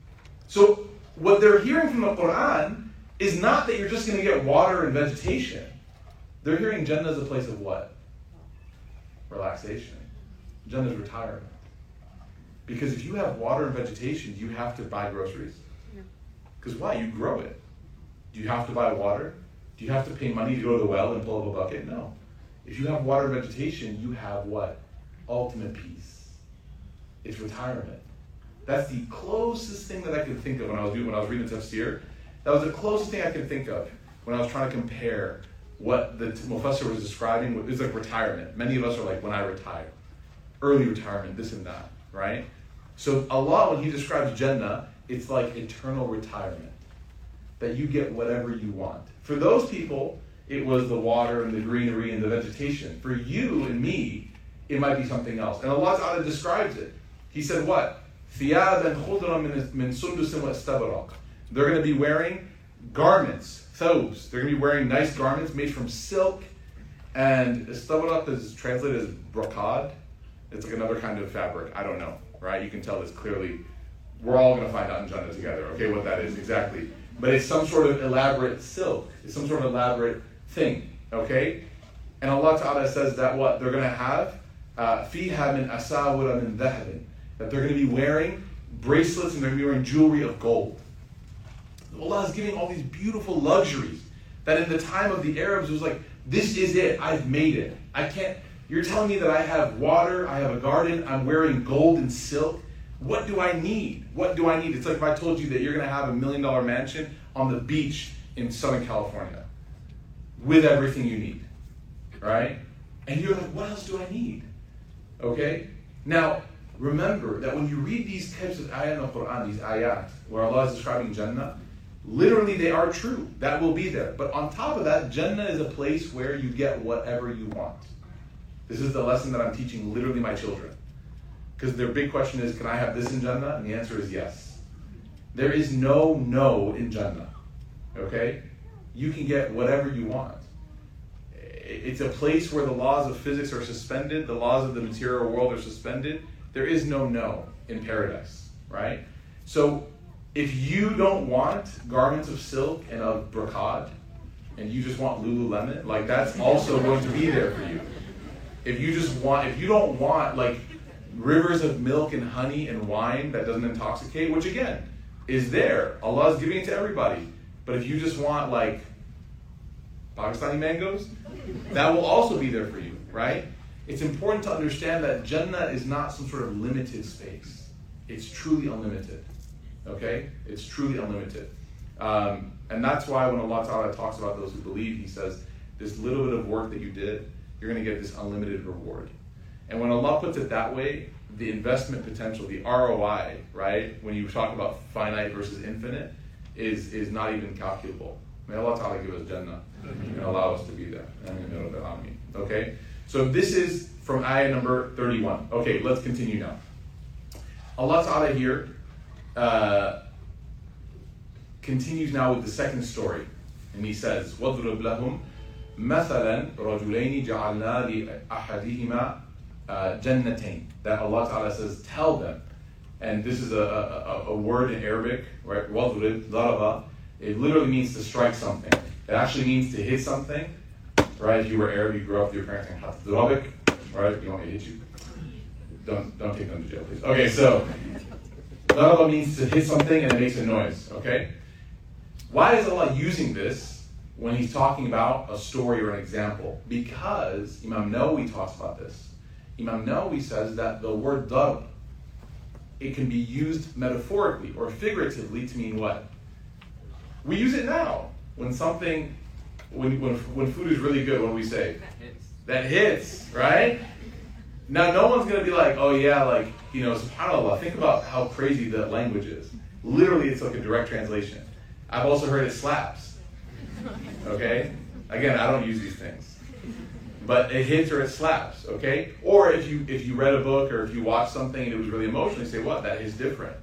So what they're hearing from the Quran is not that you're just going to get water and vegetation. They're hearing Jannah is a place of what? Relaxation. Jannah is retirement. Because if you have water and vegetation, you have to buy groceries. Because why? You grow it. Do you have to buy water? Do you have to pay money to go to the well and pull up a bucket? No. If you have water and vegetation, you have what? Ultimate peace. It's retirement. That's the closest thing that I could think of when I was doing when I was reading the tafsir. That was the closest thing I could think of when I was trying to compare what the Mufassir was describing. It was like retirement. Many of us are like, when I retire. Early retirement, this and that, right? So Allah, when He describes Jannah, it's like eternal retirement. That you get whatever you want. For those people, it was the water and the greenery and the vegetation. For you and me, it might be something else. And Allah Ta'ala describes it. He said what? ثِيَابًا خُضْرًا مِنْ سُنْدُسٍ وَإِسْتَبْرَقٍ. They're going to be wearing garments, thobes. They're going to be wearing nice garments made from silk. And istabraq is translated as brocade. It's like another kind of fabric. I don't know, right? You can tell this clearly. We're all going to find out in Jannah together, okay, what that is exactly. But it's some sort of elaborate silk. It's some sort of elaborate thing, okay? And Allah Ta'ala says that what? They're going to have فِيهَا مِنْ أَسَاوِرَ مِنْ ذَهَبٍ. That they're going to be wearing bracelets and they're going to be wearing jewelry of gold. Allah is giving all these beautiful luxuries that in the time of the Arabs it was like, this is it, I've made it. I can't, you're telling me that I have water, I have a garden, I'm wearing gold and silk. What do I need? What do I need? It's like if I told you that you're going to have a million dollar mansion on the beach in Southern California with everything you need, right? And you're like, what else do I need? Okay? Now, remember that when you read these types of ayat in the Quran, these ayat, where Allah is describing Jannah, literally they are true. That will be there. But on top of that, Jannah is a place where you get whatever you want. This is the lesson that I'm teaching literally my children. Because their big question is, can I have this in Jannah? And the answer is yes. There is no no in Jannah. Okay? You can get whatever you want. It's a place where the laws of physics are suspended, the laws of the material world are suspended. There is no no in paradise, right? So if you don't want garments of silk and of brocade, and you just want Lululemon, like that's also going to be there for you. If you just want, if you don't want like rivers of milk and honey and wine that doesn't intoxicate, which again is there, Allah is giving it to everybody. But if you just want like Pakistani mangoes, that will also be there for you, right? It's important to understand that Jannah is not some sort of limited space. It's truly unlimited, okay? It's truly unlimited. Um, and that's why when Allah Ta'ala talks about those who believe, He says, this little bit of work that you did, you're going to get this unlimited reward. And when Allah puts it that way, the investment potential, the R O I, right, when you talk about finite versus infinite, is, is not even calculable. May Allah Ta'ala give us Jannah and allow us to be there. Okay? So this is from ayah number thirty-one. Okay, let's continue now. Allah Ta'ala here uh, continues now with the second story. And He says, وَضْرِبْ لَهُمْ مَثَلًا رَجُلَيْنِ جَعَلْنَا لِأَحَدِهِمَا جَنَّتَيْنِ. That Allah Ta'ala says, tell them. And this is a, a, a word in Arabic, right? وَضْرِبْ ضَرَبَ. It literally means to strike something. It actually means to hit something, right? If you were Arab, you grew up with your parents saying, "Hadrabik," right? You want me to hit you? Don't don't take them to jail, please. Okay, so daraba means to hit something and it makes a noise. Okay, why is Allah using this when He's talking about a story or an example? Because Imam Nawawi talks about this. Imam Nawawi says that the word darb, it can be used metaphorically or figuratively to mean what? We use it now. When something, when, when when food is really good, what do we say? That hits. That hits, right? Now, no one's going to be like, oh yeah, like, you know, subhanAllah, think about how crazy the language is. Literally, it's like a direct translation. I've also heard it slaps. Okay? Again, I don't use these things. But it hits or it slaps, okay? Or if you if you read a book or if you watch something and it was really emotional, you say, what? That is different.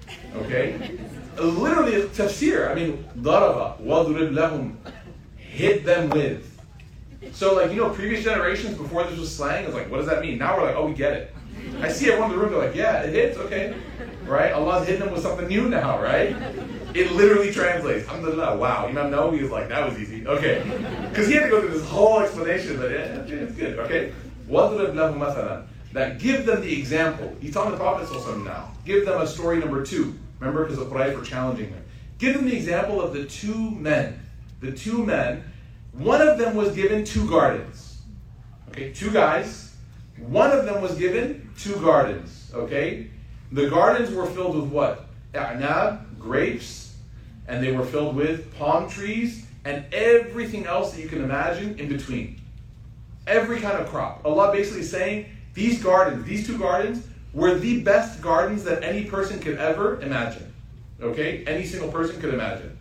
Okay? Literally, it's tafsir. I mean, daraba, wadrib lahum, hit them with. So, like, you know, previous generations before this was slang, it's like, what does that mean? Now we're like, oh, we get it. I see everyone in the room, they're like, yeah, it hits, okay. Right? Allah's hitting them with something new now, right? It literally translates. Alhamdulillah, wow. Imam Nawawi is like, that was easy. Okay. Because he had to go through this whole explanation, but yeah, it's good, okay. وَضْرِبْ لَهُمْ مَثَلًا. That give them the example. He's talking to the Prophet now. Give them a story number two. Remember, because the Quraysh were challenging them. Give them the example of the two men. The two men, one of them was given two gardens. Okay, two guys. One of them was given two gardens. Okay? The gardens were filled with what? A'nab, grapes, and they were filled with palm trees and everything else that you can imagine in between. Every kind of crop. Allah basically is saying, these gardens, these two gardens, were the best gardens that any person could ever imagine. Okay? Any single person could imagine.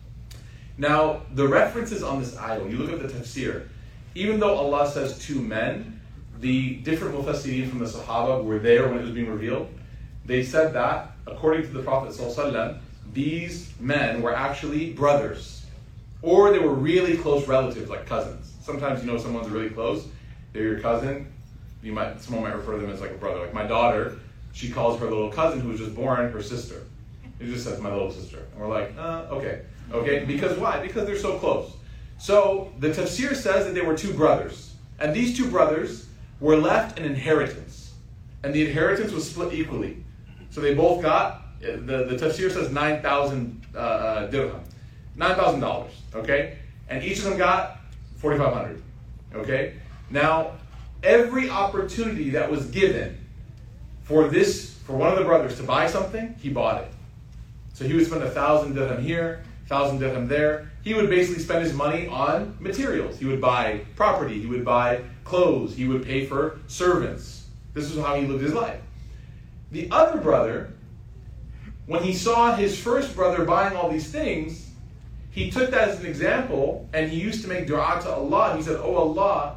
Now, the references on this ayah, when you look at the tafsir, even though Allah says two men, the different mufassirin from the Sahaba who were there when it was being revealed, they said that, according to the Prophet ﷺ, these men were actually brothers. Or they were really close relatives, like cousins. Sometimes you know someone's really close, they're your cousin. You might, someone might refer to them as like a brother. Like my daughter, she calls her little cousin who was just born her sister. It just says my little sister. And we're like, uh, okay. Okay, because why? Because they're so close. So the tafsir says that they were two brothers. And these two brothers were left an inheritance. And the inheritance was split equally. So they both got, the, the tafsir says nine thousand uh, dirham. nine thousand dollars, okay? And each of them got forty-five hundred, okay? Now, every opportunity that was given for this, for one of the brothers to buy something, he bought it. So he would spend a thousand dirham here, thousand dirham there. He would basically spend his money on materials. He would buy property, he would buy clothes, he would pay for servants. This is how he lived his life. The other brother, when he saw his first brother buying all these things, he took that as an example and he used to make dua to Allah. He said, oh Allah,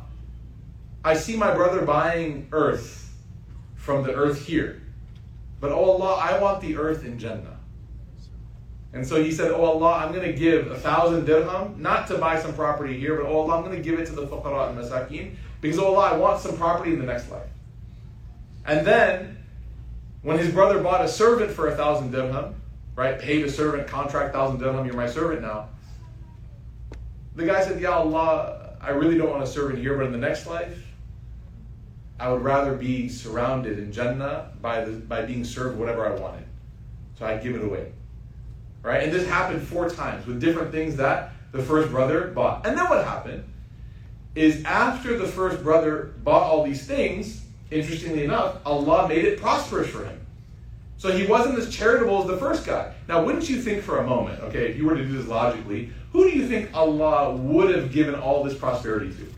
I see my brother buying earth from the earth here. But oh Allah, I want the earth in Jannah. And so he said, oh Allah, I'm going to give a thousand dirham, not to buy some property here, but oh Allah, I'm going to give it to the fuqara and masakin, because oh Allah, I want some property in the next life. And then, when his brother bought a servant for a thousand dirham, right, paid a servant, contract thousand dirham, you're my servant now. The guy said, Ya Allah, I really don't want a servant here, but in the next life, I would rather be surrounded in Jannah by the, by being served whatever I wanted. So I give it away. Right? And this happened four times with different things that the first brother bought. And then what happened is after the first brother bought all these things, interestingly enough, Allah made it prosperous for him. So he wasn't as charitable as the first guy. Now, wouldn't you think for a moment, okay, if you were to do this logically, who do you think Allah would have given all this prosperity to?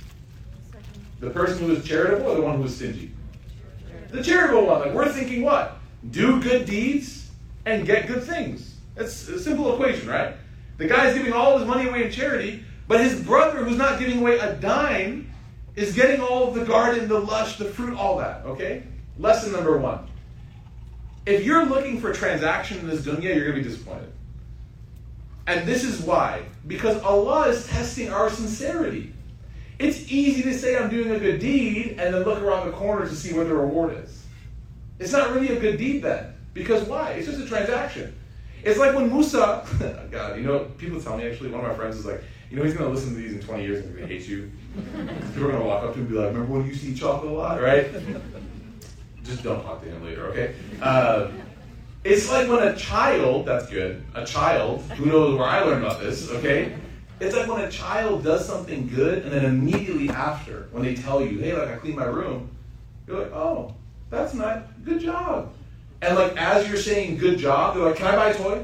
The person who was charitable or the one who was stingy? The charitable one. Like, we're thinking what? Do good deeds and get good things. That's a simple equation, right? The guy's giving all his money away in charity, but his brother, who's not giving away a dime, is getting all of the garden, the lush, the fruit, all that, okay? Lesson number one. If you're looking for transaction in this dunya, you're going to be disappointed. And this is why. Because Allah is testing our sincerity. It's easy to say I'm doing a good deed and then look around the corner to see what the reward is. It's not really a good deed then. Because why? It's just a transaction. It's like when Musa, God, you know, people tell me actually, one of my friends is like, you know, he's going to listen to these in twenty years and he's going to hate you. People are going to walk up to him and be like, remember when you used to eat chocolate a lot, right? Just don't talk to him later, okay? Uh, it's like when a child, that's good, a child, who knows where I learned about this, okay? It's like when a child does something good and then immediately after, when they tell you, hey, like I cleaned my room, you're like, oh, that's nice, good job. And like as you're saying good job, they're like, can I buy a toy?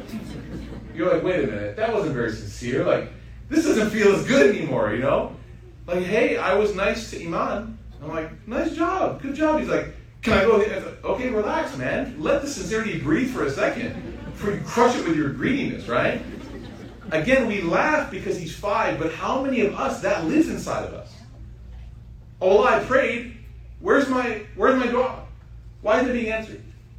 You're like, wait a minute, that wasn't very sincere. Like, this doesn't feel as good anymore, you know? Like, hey, I was nice to Iman. I'm like, nice job, good job. He's like, can I go ahead? Like, okay, relax, man. Let the sincerity breathe for a second before you crush it with your greediness, right? Again, we laugh because he's five, but how many of us, that lives inside of us? Oh, I prayed. Where's my where's my dua? Why isn't it being answered?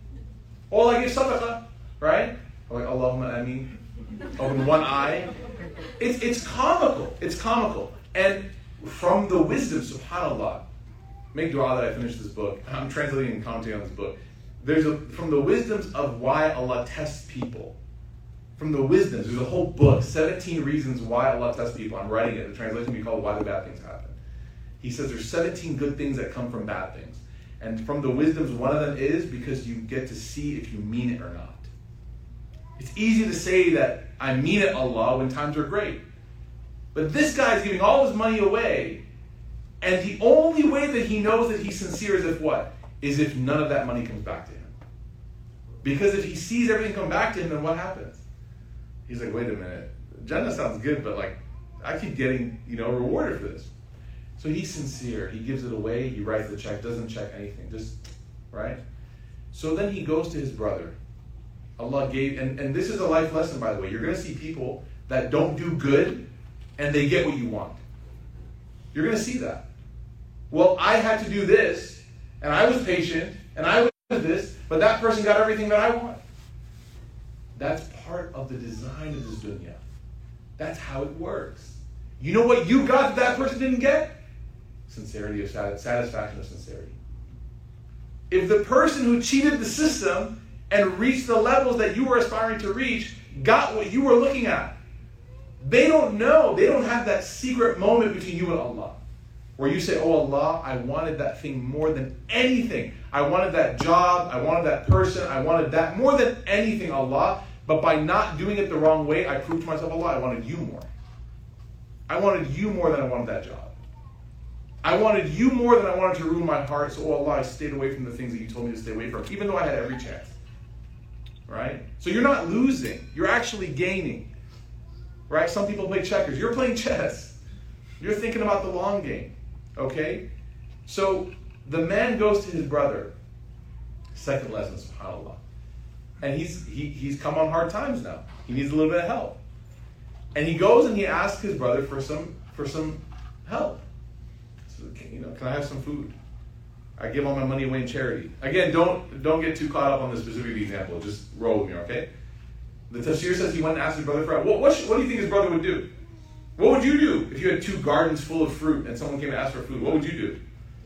Oh, I gave sadaqah, right? I'm like, Allahumma ameen. Open one eye. It's, it's comical. It's comical. And from the wisdom, subhanAllah, make dua that I finish this book. I'm translating and commenting on this book. There's a, from the wisdoms of why Allah tests people. From the wisdoms, there's a whole book, seventeen reasons why Allah tests people. I'm writing it. The translation will be called Why the Bad Things Happen. He says there's seventeen good things that come from bad things. And from the wisdoms, one of them is because you get to see if you mean it or not. It's easy to say that I mean it, Allah, when times are great. But this guy's giving all his money away, and the only way that he knows that he's sincere is if what? Is if none of that money comes back to him. Because if he sees everything come back to him, then what happens? He's like, wait a minute, Jannah sounds good, but like, I keep getting, you know, rewarded for this. So he's sincere. He gives it away. He writes the check, doesn't check anything, just, right? So then he goes to his brother. Allah gave, and, and this is a life lesson, by the way. You're going to see people that don't do good, and they get what you want. You're going to see that. Well, I had to do this, and I was patient, and I was this, but that person got everything that I want. That's part of the design of this dunya. That's how it works. You know what you got that that person didn't get? Sincerity of satisfaction of sincerity. If the person who cheated the system and reached the levels that you were aspiring to reach got what you were looking at, they don't know. They don't have that secret moment between you and Allah where you say, oh Allah, I wanted that thing more than anything. I wanted that job. I wanted that person. I wanted that more than anything, Allah. But by not doing it the wrong way, I proved to myself, Allah, I wanted you more. I wanted you more than I wanted that job. I wanted you more than I wanted to ruin my heart. So, oh Allah, I stayed away from the things that you told me to stay away from, even though I had every chance. Right? So you're not losing. You're actually gaining. Right? Some people play checkers. You're playing chess. You're thinking about the long game. Okay? So the man goes to his brother. Second lesson, subhanAllah. And he's he, he's come on hard times now. He needs a little bit of help. And he goes and he asks his brother for some for some help. So, you know, can I have some food? I give all my money away in charity. Again, don't don't get too caught up on the specific example. Just roll with me, okay? The tafsir says he went and asked his brother for help. What, what, what do you think his brother would do? What would you do if you had two gardens full of fruit and someone came to ask for food? What would you do?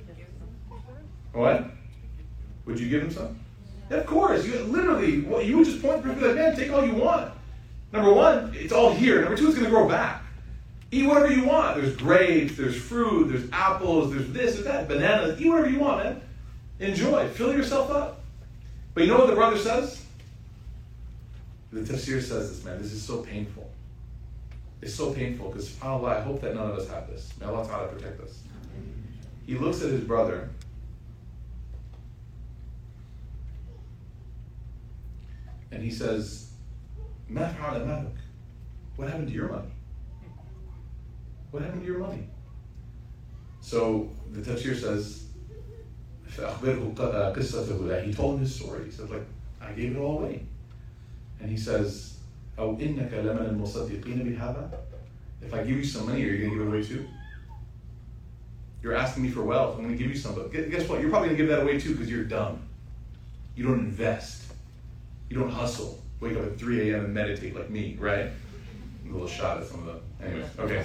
What? Would you give him some? Yeah, of course. You literally, well, you would just point and be like, man, take all you want. Number one, it's all here. Number two, it's going to grow back. Eat whatever you want. There's grapes, there's fruit, there's apples, there's this, there's that, bananas. Eat whatever you want, man. Enjoy. Fill yourself up. But you know what the brother says? The tafsir says this, man. This is so painful. It's so painful because, subhanAllah, I hope that none of us have this. May Allah Ta'ala protect us. He looks at his brother And he says, "Ma fa'ala maluk?" What happened to your money? What happened to your money? So the tafsir says, فَأَخْبِرْهُ قِصَّتَهُ, that he told him his story. He said, like, I gave it all away. And he says, أَوْ إِنَّكَ لَمَنَ الْمُصَدِّقِينَ بِهَذَا? If I give you some money, are you going to give it away too? You're asking me for wealth. I'm going to give you some. But guess what? You're probably going to give that away too because you're dumb. You don't invest. You don't hustle. Wake up at three a.m. and meditate like me, right? A little shot at some of the... Anyways, okay.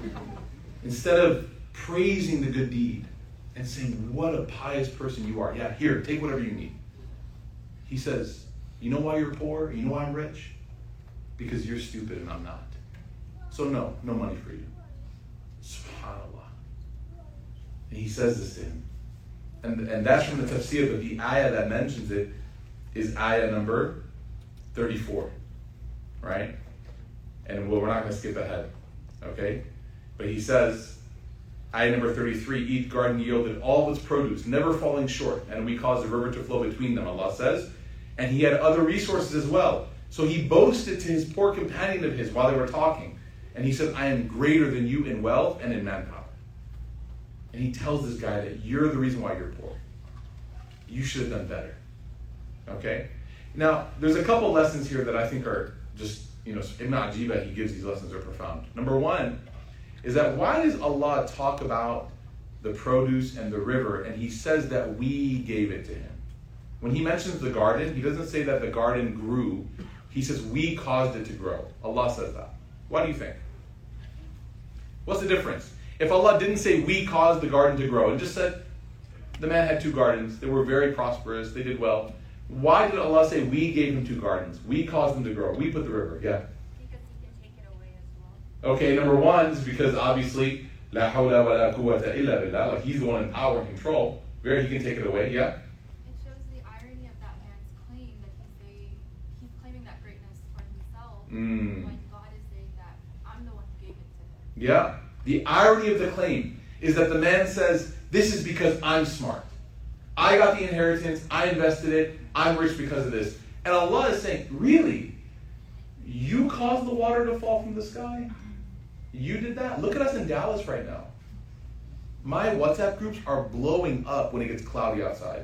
Instead of praising the good deed and saying, what a pious person you are. Yeah, here, take whatever you need. He says, you know why you're poor? You know why I'm rich? Because you're stupid and I'm not. So no, no money for you. SubhanAllah. And he says this to him. And, and that's from the tafsir, but the ayah that mentions it is ayah number thirty-four. Right? And well, we're not going to skip ahead. Okay? But he says, ayah number thirty-three, each garden yielded all its produce, never falling short, and we caused a river to flow between them, Allah says. And he had other resources as well. So he boasted to his poor companion of his while they were talking. And he said, I am greater than you in wealth and in manpower. And he tells this guy that you're the reason why you're poor. You should have done better. Okay? Now, there's a couple lessons here that I think are just, you know, Ibn Ajiba, he gives these lessons are profound. Number one is that why does Allah talk about the produce and the river and he says that we gave it to him? When he mentions the garden, he doesn't say that the garden grew. He says we caused it to grow. Allah says that. Why do you think? What's the difference? If Allah didn't say we caused the garden to grow and just said the man had two gardens, they were very prosperous, they did well, why did Allah say we gave him two gardens? We caused them to grow. We put the river. Yeah? Because he can take it away as well. Okay, number one is because obviously La hawla wa la quwwata illa billah, like he's the one in power and control. Very, he can take it away. Yeah? It shows the irony of that man's claim that he's saying he's claiming that greatness for himself Mm. when God is saying that I'm the one who gave it to him. Yeah. The irony of the claim is that the man says, this is because I'm smart. I got the inheritance, I invested it, I'm rich because of this. And Allah is saying, really? You caused the water to fall from the sky? You did that? Look at us in Dallas right now. My WhatsApp groups are blowing up when it gets cloudy outside.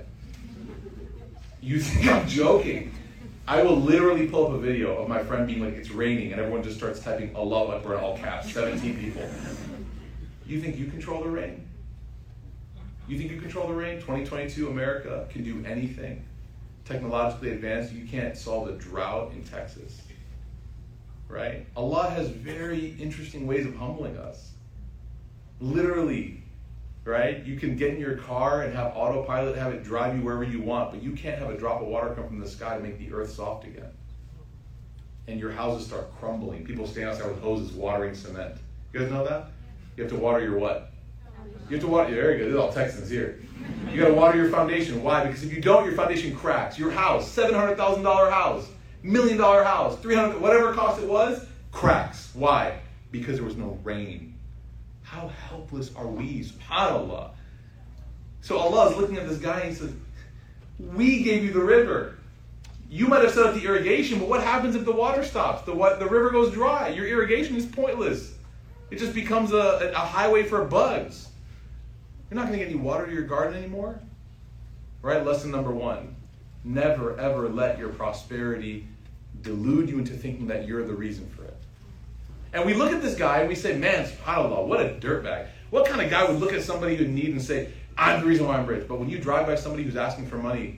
You think I'm joking? I will literally pull up a video of my friend being like, it's raining, and everyone just starts typing Allahu Akbar in all caps, seventeen people. You think you control the rain? You think you control the rain? twenty twenty-two America can do anything. Technologically advanced, you can't solve a drought in Texas. Right? Allah has very interesting ways of humbling us. Literally. Right? You can get in your car and have autopilot, have it drive you wherever you want, but you can't have a drop of water come from the sky to make the earth soft again. And your houses start crumbling. People stand outside with hoses watering cement. You guys know that? You have to water your what? You have to water, there you go, this is all Texans here. You got to water your foundation. Why? Because if you don't, your foundation cracks. Your house, seven hundred thousand dollars house, million dollar house, three hundred, whatever cost it was, cracks. Why? Because there was no rain. How helpless are we, subhanAllah. So Allah is looking at this guy and he says, we gave you the river. You might have set up the irrigation, but what happens if the water stops? The, what, the river goes dry. Your irrigation is pointless. It just becomes a, a highway for bugs. You're not going to get any water to your garden anymore. Right? Lesson number one. Never, ever let your prosperity delude you into thinking that you're the reason for it. And we look at this guy and we say, man, subhanAllah, what a dirtbag. What kind of guy would look at somebody in need and say, I'm the reason why I'm rich? But when you drive by somebody who's asking for money,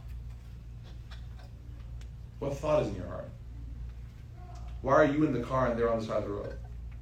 what thought is in your heart? Why are you in the car and they're on the side of the road?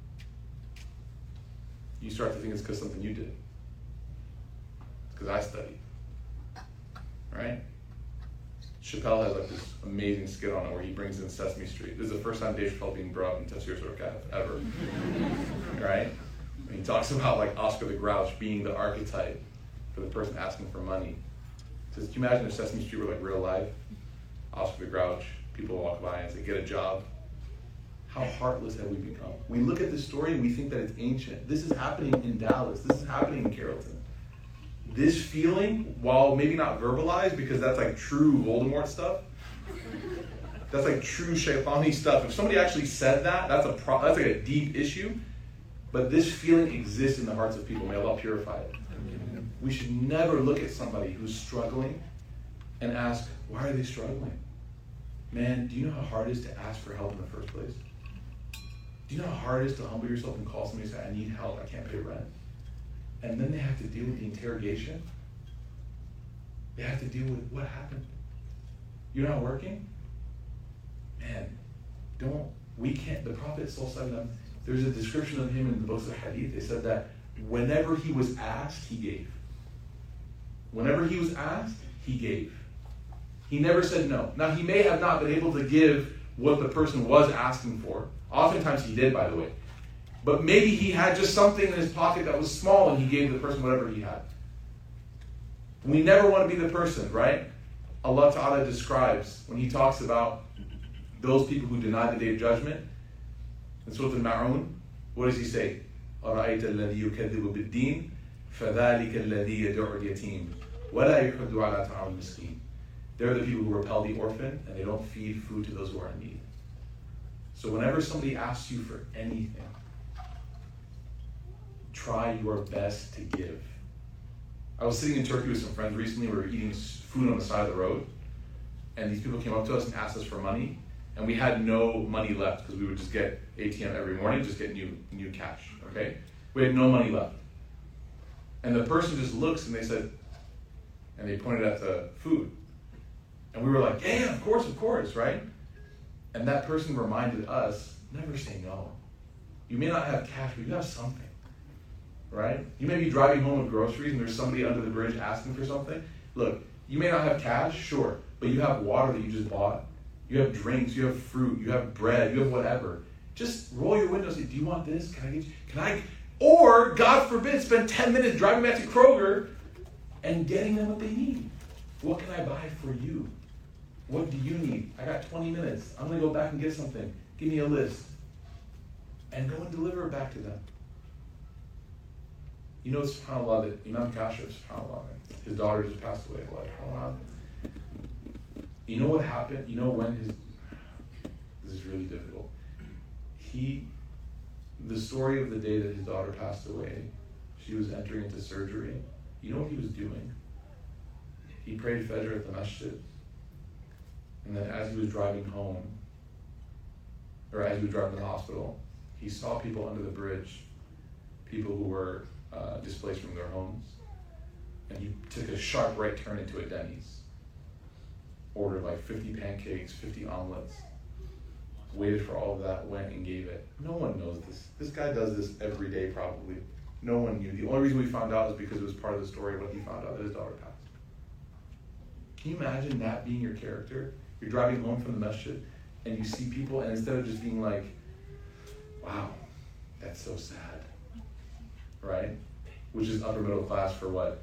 You start to think it's because something you did. It's because I studied. Right? Chappelle has like this amazing skit on it where he brings in Sesame Street. This is the first time Dave Chappelle being brought up in Tafsir Surah Kahf ever. Right? And he talks about like Oscar the Grouch being the archetype for the person asking for money. He says, can you imagine if Sesame Street were like real life? Oscar the Grouch, people walk by and say, get a job. How heartless have we become? We look at this story and we think that it's ancient. This is happening in Dallas. This is happening in Carrollton. This feeling, while maybe not verbalized, because that's like true Voldemort stuff, That's like true shaitani stuff. If somebody actually said that, that's a pro- that's like a deep issue. But this feeling exists in the hearts of people. May Allah purify it. We should never look at somebody who's struggling and ask, why are they struggling? Man, do you know how hard it is to ask for help in the first place? Do you know how hard it is to humble yourself and call somebody and say, I need help, I can't pay rent? And then they have to deal with the interrogation. They have to deal with what happened. You're not working? Man, don't, we can't, the Prophet ﷺ, there's a description of him in the books of Hadith. They said that whenever he was asked, he gave. Whenever he was asked, he gave. He never said no. Now, he may have not been able to give what the person was asking for. Oftentimes he did, by the way. But maybe he had just something in his pocket that was small and he gave the person whatever he had. We never want to be the person, right? Allah Ta'ala describes when he talks about those people who deny the day of judgment. In Surah Al-Ma'un, what does he say? أَرَأَيْتَ الَّذِي يُكَذِّبُ بِالدِّينِ فَذَلِكَ الَّذِي يَدُعُ الْيَتِيمِ وَلَا يُحُضُّ عَلَى طَعَامِ الْمِسْكِينِ. They're the people who repel the orphan and they don't feed food to those who are in need. So whenever somebody asks you for anything, try your best to give. I was sitting in Turkey with some friends recently. We were eating food on the side of the road, and these people came up to us and asked us for money, and we had no money left because we would just get A T M every morning, just get new new cash, okay? We had no money left. And the person just looks and they said, and they pointed at the food. And we were like, yeah, of course, of course, right? And that person reminded us, never say no. You may not have cash, but you have something, right? You may be driving home with groceries and there's somebody under the bridge asking for something. Look, you may not have cash, sure, but you have water that you just bought. You have drinks, you have fruit, you have bread, you have whatever. Just roll your window and say, do you want this? Can I get you? Can I? Or, God forbid, spend ten minutes driving back to Kroger and getting them what they need. What can I buy for you? What do you need? I got twenty minutes. I'm going to go back and get something. Give me a list. And go and deliver it back to them. You know, subhanAllah, that Imam Kashif, subhanAllah, his daughter just passed away. SubhanAllah. You know what happened? You know when his... This is really difficult. He... The story of the day that his daughter passed away, she was entering into surgery. You know what he was doing? He prayed Fajr at the masjid. And then as he was driving home, or as he was driving to the hospital, he saw people under the bridge, people who were uh, displaced from their homes. And he took a sharp right turn into a Denny's. Ordered like fifty pancakes, fifty omelets. Waited for all of that, went and gave it. No one knows this. This guy does this every day probably. No one knew. The only reason we found out is because it was part of the story when he found out that his daughter passed. Can you imagine that being your character? You're driving home from the masjid and you see people, and instead of just being like, wow, that's so sad, right? Which is upper middle class for what?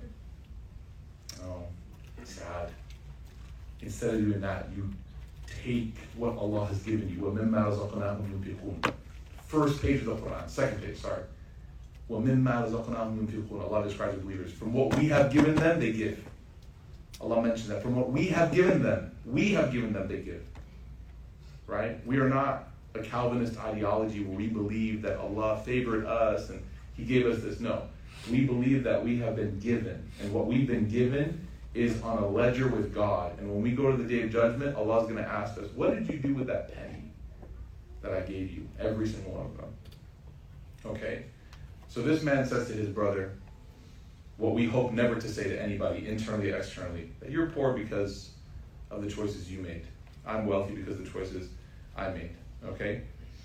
Oh, sad. Instead of doing that, you take what Allah has given you. وَمِمَّا رَزَقْنَاهُمْ يُنْفِقُونَ. First page of the Quran, second page, sorry. وَمِمَّا رَزَقْنَاهُمْ يُنْفِقُونَ. Allah describes the believers. From what we have given them, they give. Allah mentions that. From what we have given them, we have given them, they give. Right? We are not a Calvinist ideology where we believe that Allah favored us and He gave us this. No. We believe that we have been given. And what we've been given is on a ledger with God. And when we go to the Day of Judgment, Allah's going to ask us, what did you do with that penny that I gave you? Every single one of them. Okay? So this man says to his brother, what we hope never to say to anybody, internally, externally, that you're poor because of the choices you made. I'm wealthy because of the choices I made. Okay?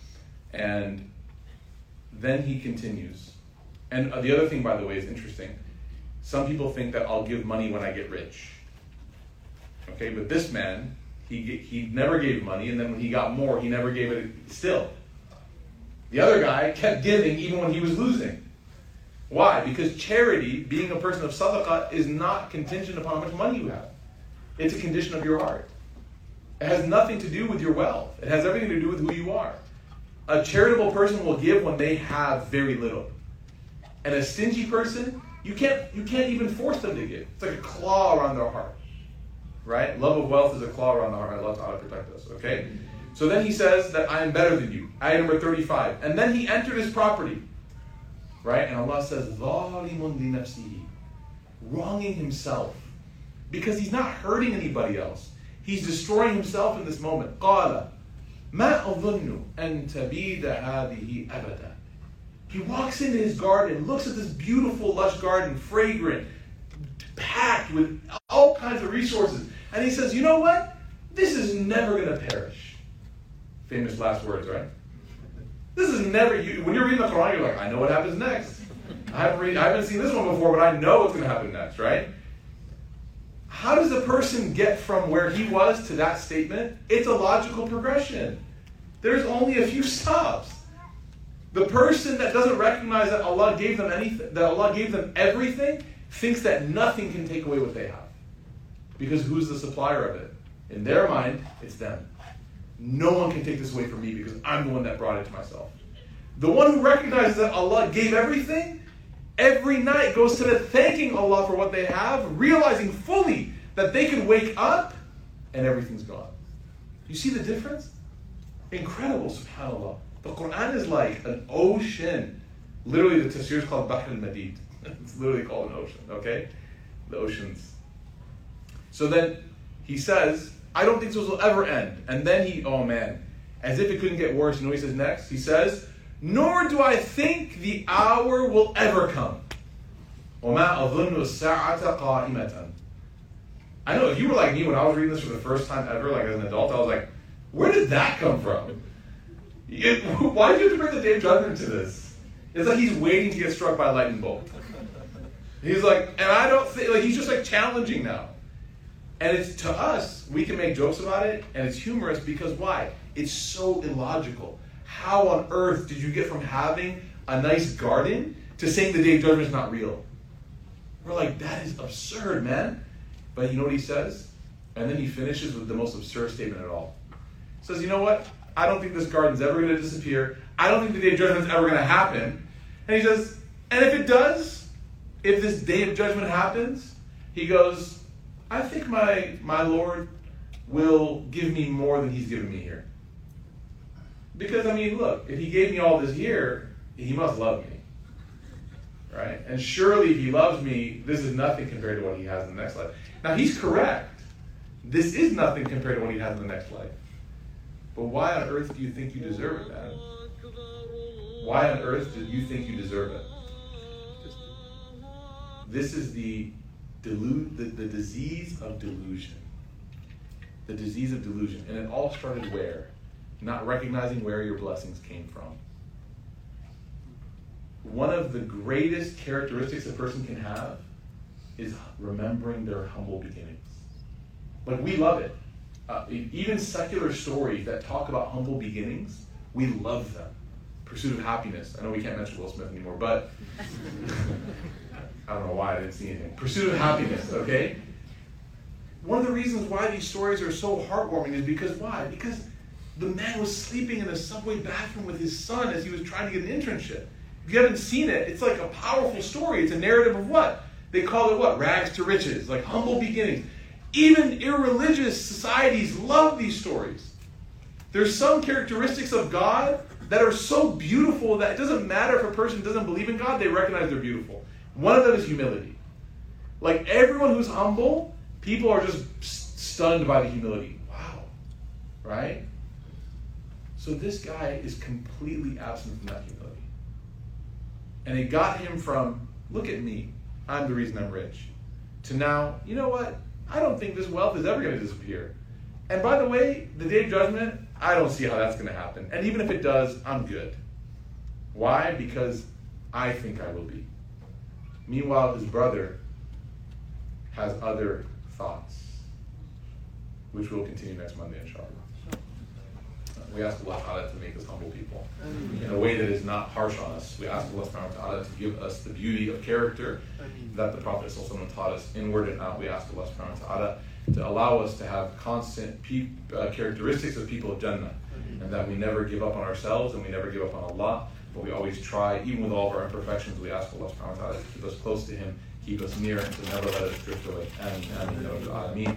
And then he continues. And the other thing, by the way, is interesting. Some people think that I'll give money when I get rich. Okay, but this man, he he never gave money, and then when he got more, he never gave it still. The other guy kept giving even when he was losing. Why? Because charity, being a person of sadaqah, is not contingent upon how much money you have. It's a condition of your heart. It has nothing to do with your wealth. It has everything to do with who you are. A charitable person will give when they have very little. And a stingy person, you can't you can't even force them to give. It's like a claw around their heart. right? Love of wealth is a claw around the heart. Allah Ta'ala protect us, okay? So then he says that I am better than you. Ayah number thirty-five. And then he entered his property, right? And Allah says, ظَالِمٌ لِنَفْسِهِ, wronging himself, because he's not hurting anybody else. He's destroying himself in this moment. قَالَ مَا أَظُنُّ أَن تَبِيدَ هَذِهِ أَبَدًا. He walks into his garden, looks at this beautiful, lush garden, fragrant, packed with all kinds of resources. And he says, you know what? This is never going to perish. Famous last words, right? This is never, you, when you're reading the Quran, you're like, I know what happens next. I haven't, read, I haven't seen this one before, but I know what's going to happen next, right? How does a person get from where he was to that statement? It's a logical progression. There's only a few stops. The person that doesn't recognize that Allah gave them anything, that Allah gave them everything, thinks that nothing can take away what they have. Because who's the supplier of it? In their mind, it's them. No one can take this away from me because I'm the one that brought it to myself. The one who recognizes that Allah gave everything, every night goes to bed thanking Allah for what they have, realizing fully that they can wake up and everything's gone. You see the difference? Incredible, subhanAllah. The Quran is like an ocean. Literally, the tafsir is called Bahr al-Madid. It's literally called an ocean, okay? The oceans. So then he says, I don't think this will ever end. And then he, oh man, as if it couldn't get worse. You know what he says next? He says, nor do I think the hour will ever come. وَمَا أَظُنُّ السَّاعَةَ قَائِمَةً. I know if you were like me when I was reading this for the first time ever, like as an adult, I was like, where did that come from? It, why did you have to bring the Day of Judgment to this? It's like he's waiting to get struck by a lightning bolt. He's like, and I don't think, like he's just like challenging now. And it's to us, we can make jokes about it, and it's humorous because why? It's so illogical. How on earth did you get from having a nice garden to saying the Day of Judgment is not real? We're like, that is absurd, man. But you know what he says? And then he finishes with the most absurd statement at all. He says, you know what? I don't think this garden's ever going to disappear. I don't think the Day of Judgment is ever going to happen. And he says, and if it does, if this Day of Judgment happens, he goes, I think my, my Lord will give me more than he's given me here. Because, I mean, look, if he gave me all this here, he must love me. Right? And surely if he loves me, this is nothing compared to what he has in the next life. Now, he's correct. This is nothing compared to what he has in the next life. But why on earth do you think you deserve it, man? Why on earth do you think you deserve it? This is the, delu- the, the disease of delusion. The disease of delusion. And it all started where? Not recognizing where your blessings came from. One of the greatest characteristics a person can have is remembering their humble beginnings. Like, we love it. Uh, even secular stories that talk about humble beginnings, we love them. Pursuit of Happiness. I know we can't mention Will Smith anymore, but I don't know why I didn't see anything. Pursuit of Happiness, okay? One of the reasons why these stories are so heartwarming is because why? Because the man was sleeping in a subway bathroom with his son as he was trying to get an internship. If you haven't seen it, it's like a powerful story. It's a narrative of what? They call it what? Rags to riches, like humble beginnings. Even irreligious societies love these stories. There's some characteristics of God that are so beautiful that it doesn't matter if a person doesn't believe in God, they recognize they're beautiful. One of them is humility. Like everyone who's humble, people are just stunned by the humility. Wow. Right? So this guy is completely absent from that humility. And it got him from, look at me, I'm the reason I'm rich, to now, you know what? I don't think this wealth is ever going to disappear. And by the way, the Day of Judgment, I don't see how that's going to happen. And even if it does, I'm good. Why? Because I think I will be. Meanwhile, his brother has other thoughts, which we'll continue next Monday, inshallah. We ask Allah Ta'ala to make us humble people in a way that is not harsh on us. We ask Allah Ta'ala to give us the beauty of character that the Prophet ﷺ taught us inward and out. We ask Allah Ta'ala to allow us to have constant pe- uh, characteristics of people of Jannah, and that we never give up on ourselves and we never give up on Allah, but we always try, even with all of our imperfections, we ask Allah Ta'ala to keep us close to Him, keep us near, and to never let us drift away. Ameen. Ameen. Ameen.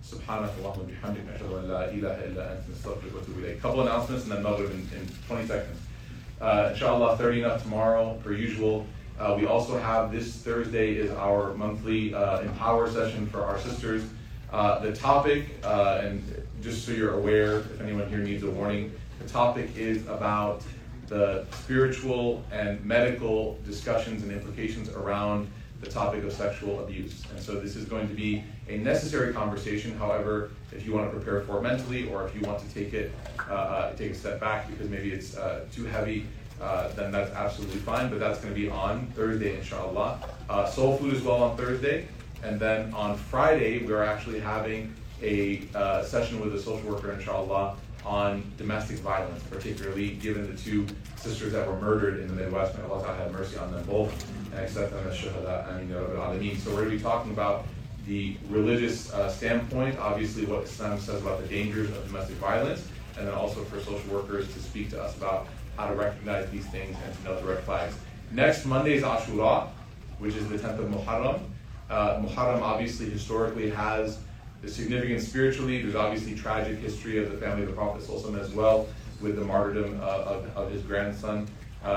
سبحانك اللهم وبحمدك نشهد أن لا إله إلا أنت نستغفرك ونتوب إليك. Couple announcements and then Maghrib in, in twenty seconds. Uh, inshallah, thirty up tomorrow, per usual. Uh, we also have this Thursday is our monthly uh, Empower session for our sisters. Uh, the topic, uh, and just so you're aware, if anyone here needs a warning, the topic is about the spiritual and medical discussions and implications around the topic of sexual abuse. And so this is going to be a necessary conversation. However, if you want to prepare for it mentally, or if you want to take it, uh, take a step back because maybe it's uh, too heavy, uh, then that's absolutely fine. But that's going to be on Thursday, inshallah. Uh, soul food as well on Thursday. And then on Friday, we're actually having a uh, session with a social worker, inshallah, on domestic violence, particularly given the two sisters that were murdered in the Midwest. May Allah Ta'ala have mercy on them both and accept them as shuhada. Ameen ya Rabbil Alameen. So we're going to be talking about the religious uh, standpoint, obviously what Islam says about the dangers of domestic violence, and then also for social workers to speak to us about how to recognize these things and to know the red flags. Next Monday is Ashura, which is the tenth of Muharram. Uh, Muharram obviously historically has the significance spiritually. There's obviously tragic history of the family of the Prophet ﷺ as well, with the martyrdom uh, of, of his grandson,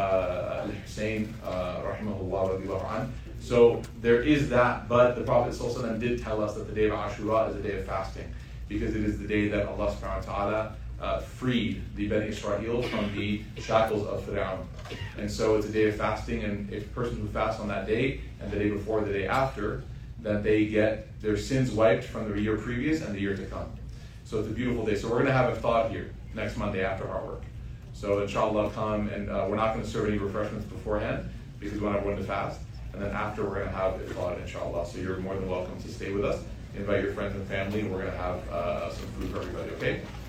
uh, Al-Hussein, uh, rahimahullah radiallahu anh. So there is that, but the Prophet ﷺ did tell us that the day of Ashura is a day of fasting, because it is the day that Allah subhanahu wa ta'ala uh, freed the Bani Israel from the shackles of Fir'aun. And so it's a day of fasting, and if a person who fasts on that day, and the day before, the day after, that they get their sins wiped from the year previous and the year to come. So it's a beautiful day. So we're going to have a thought here next Monday after our work. So inshallah, come, and uh, we're not going to serve any refreshments beforehand because we want everyone to fast. And then after, we're going to have a thought, inshallah. So you're more than welcome to stay with us. Invite your friends and family, and we're going to have uh, some food for everybody, okay?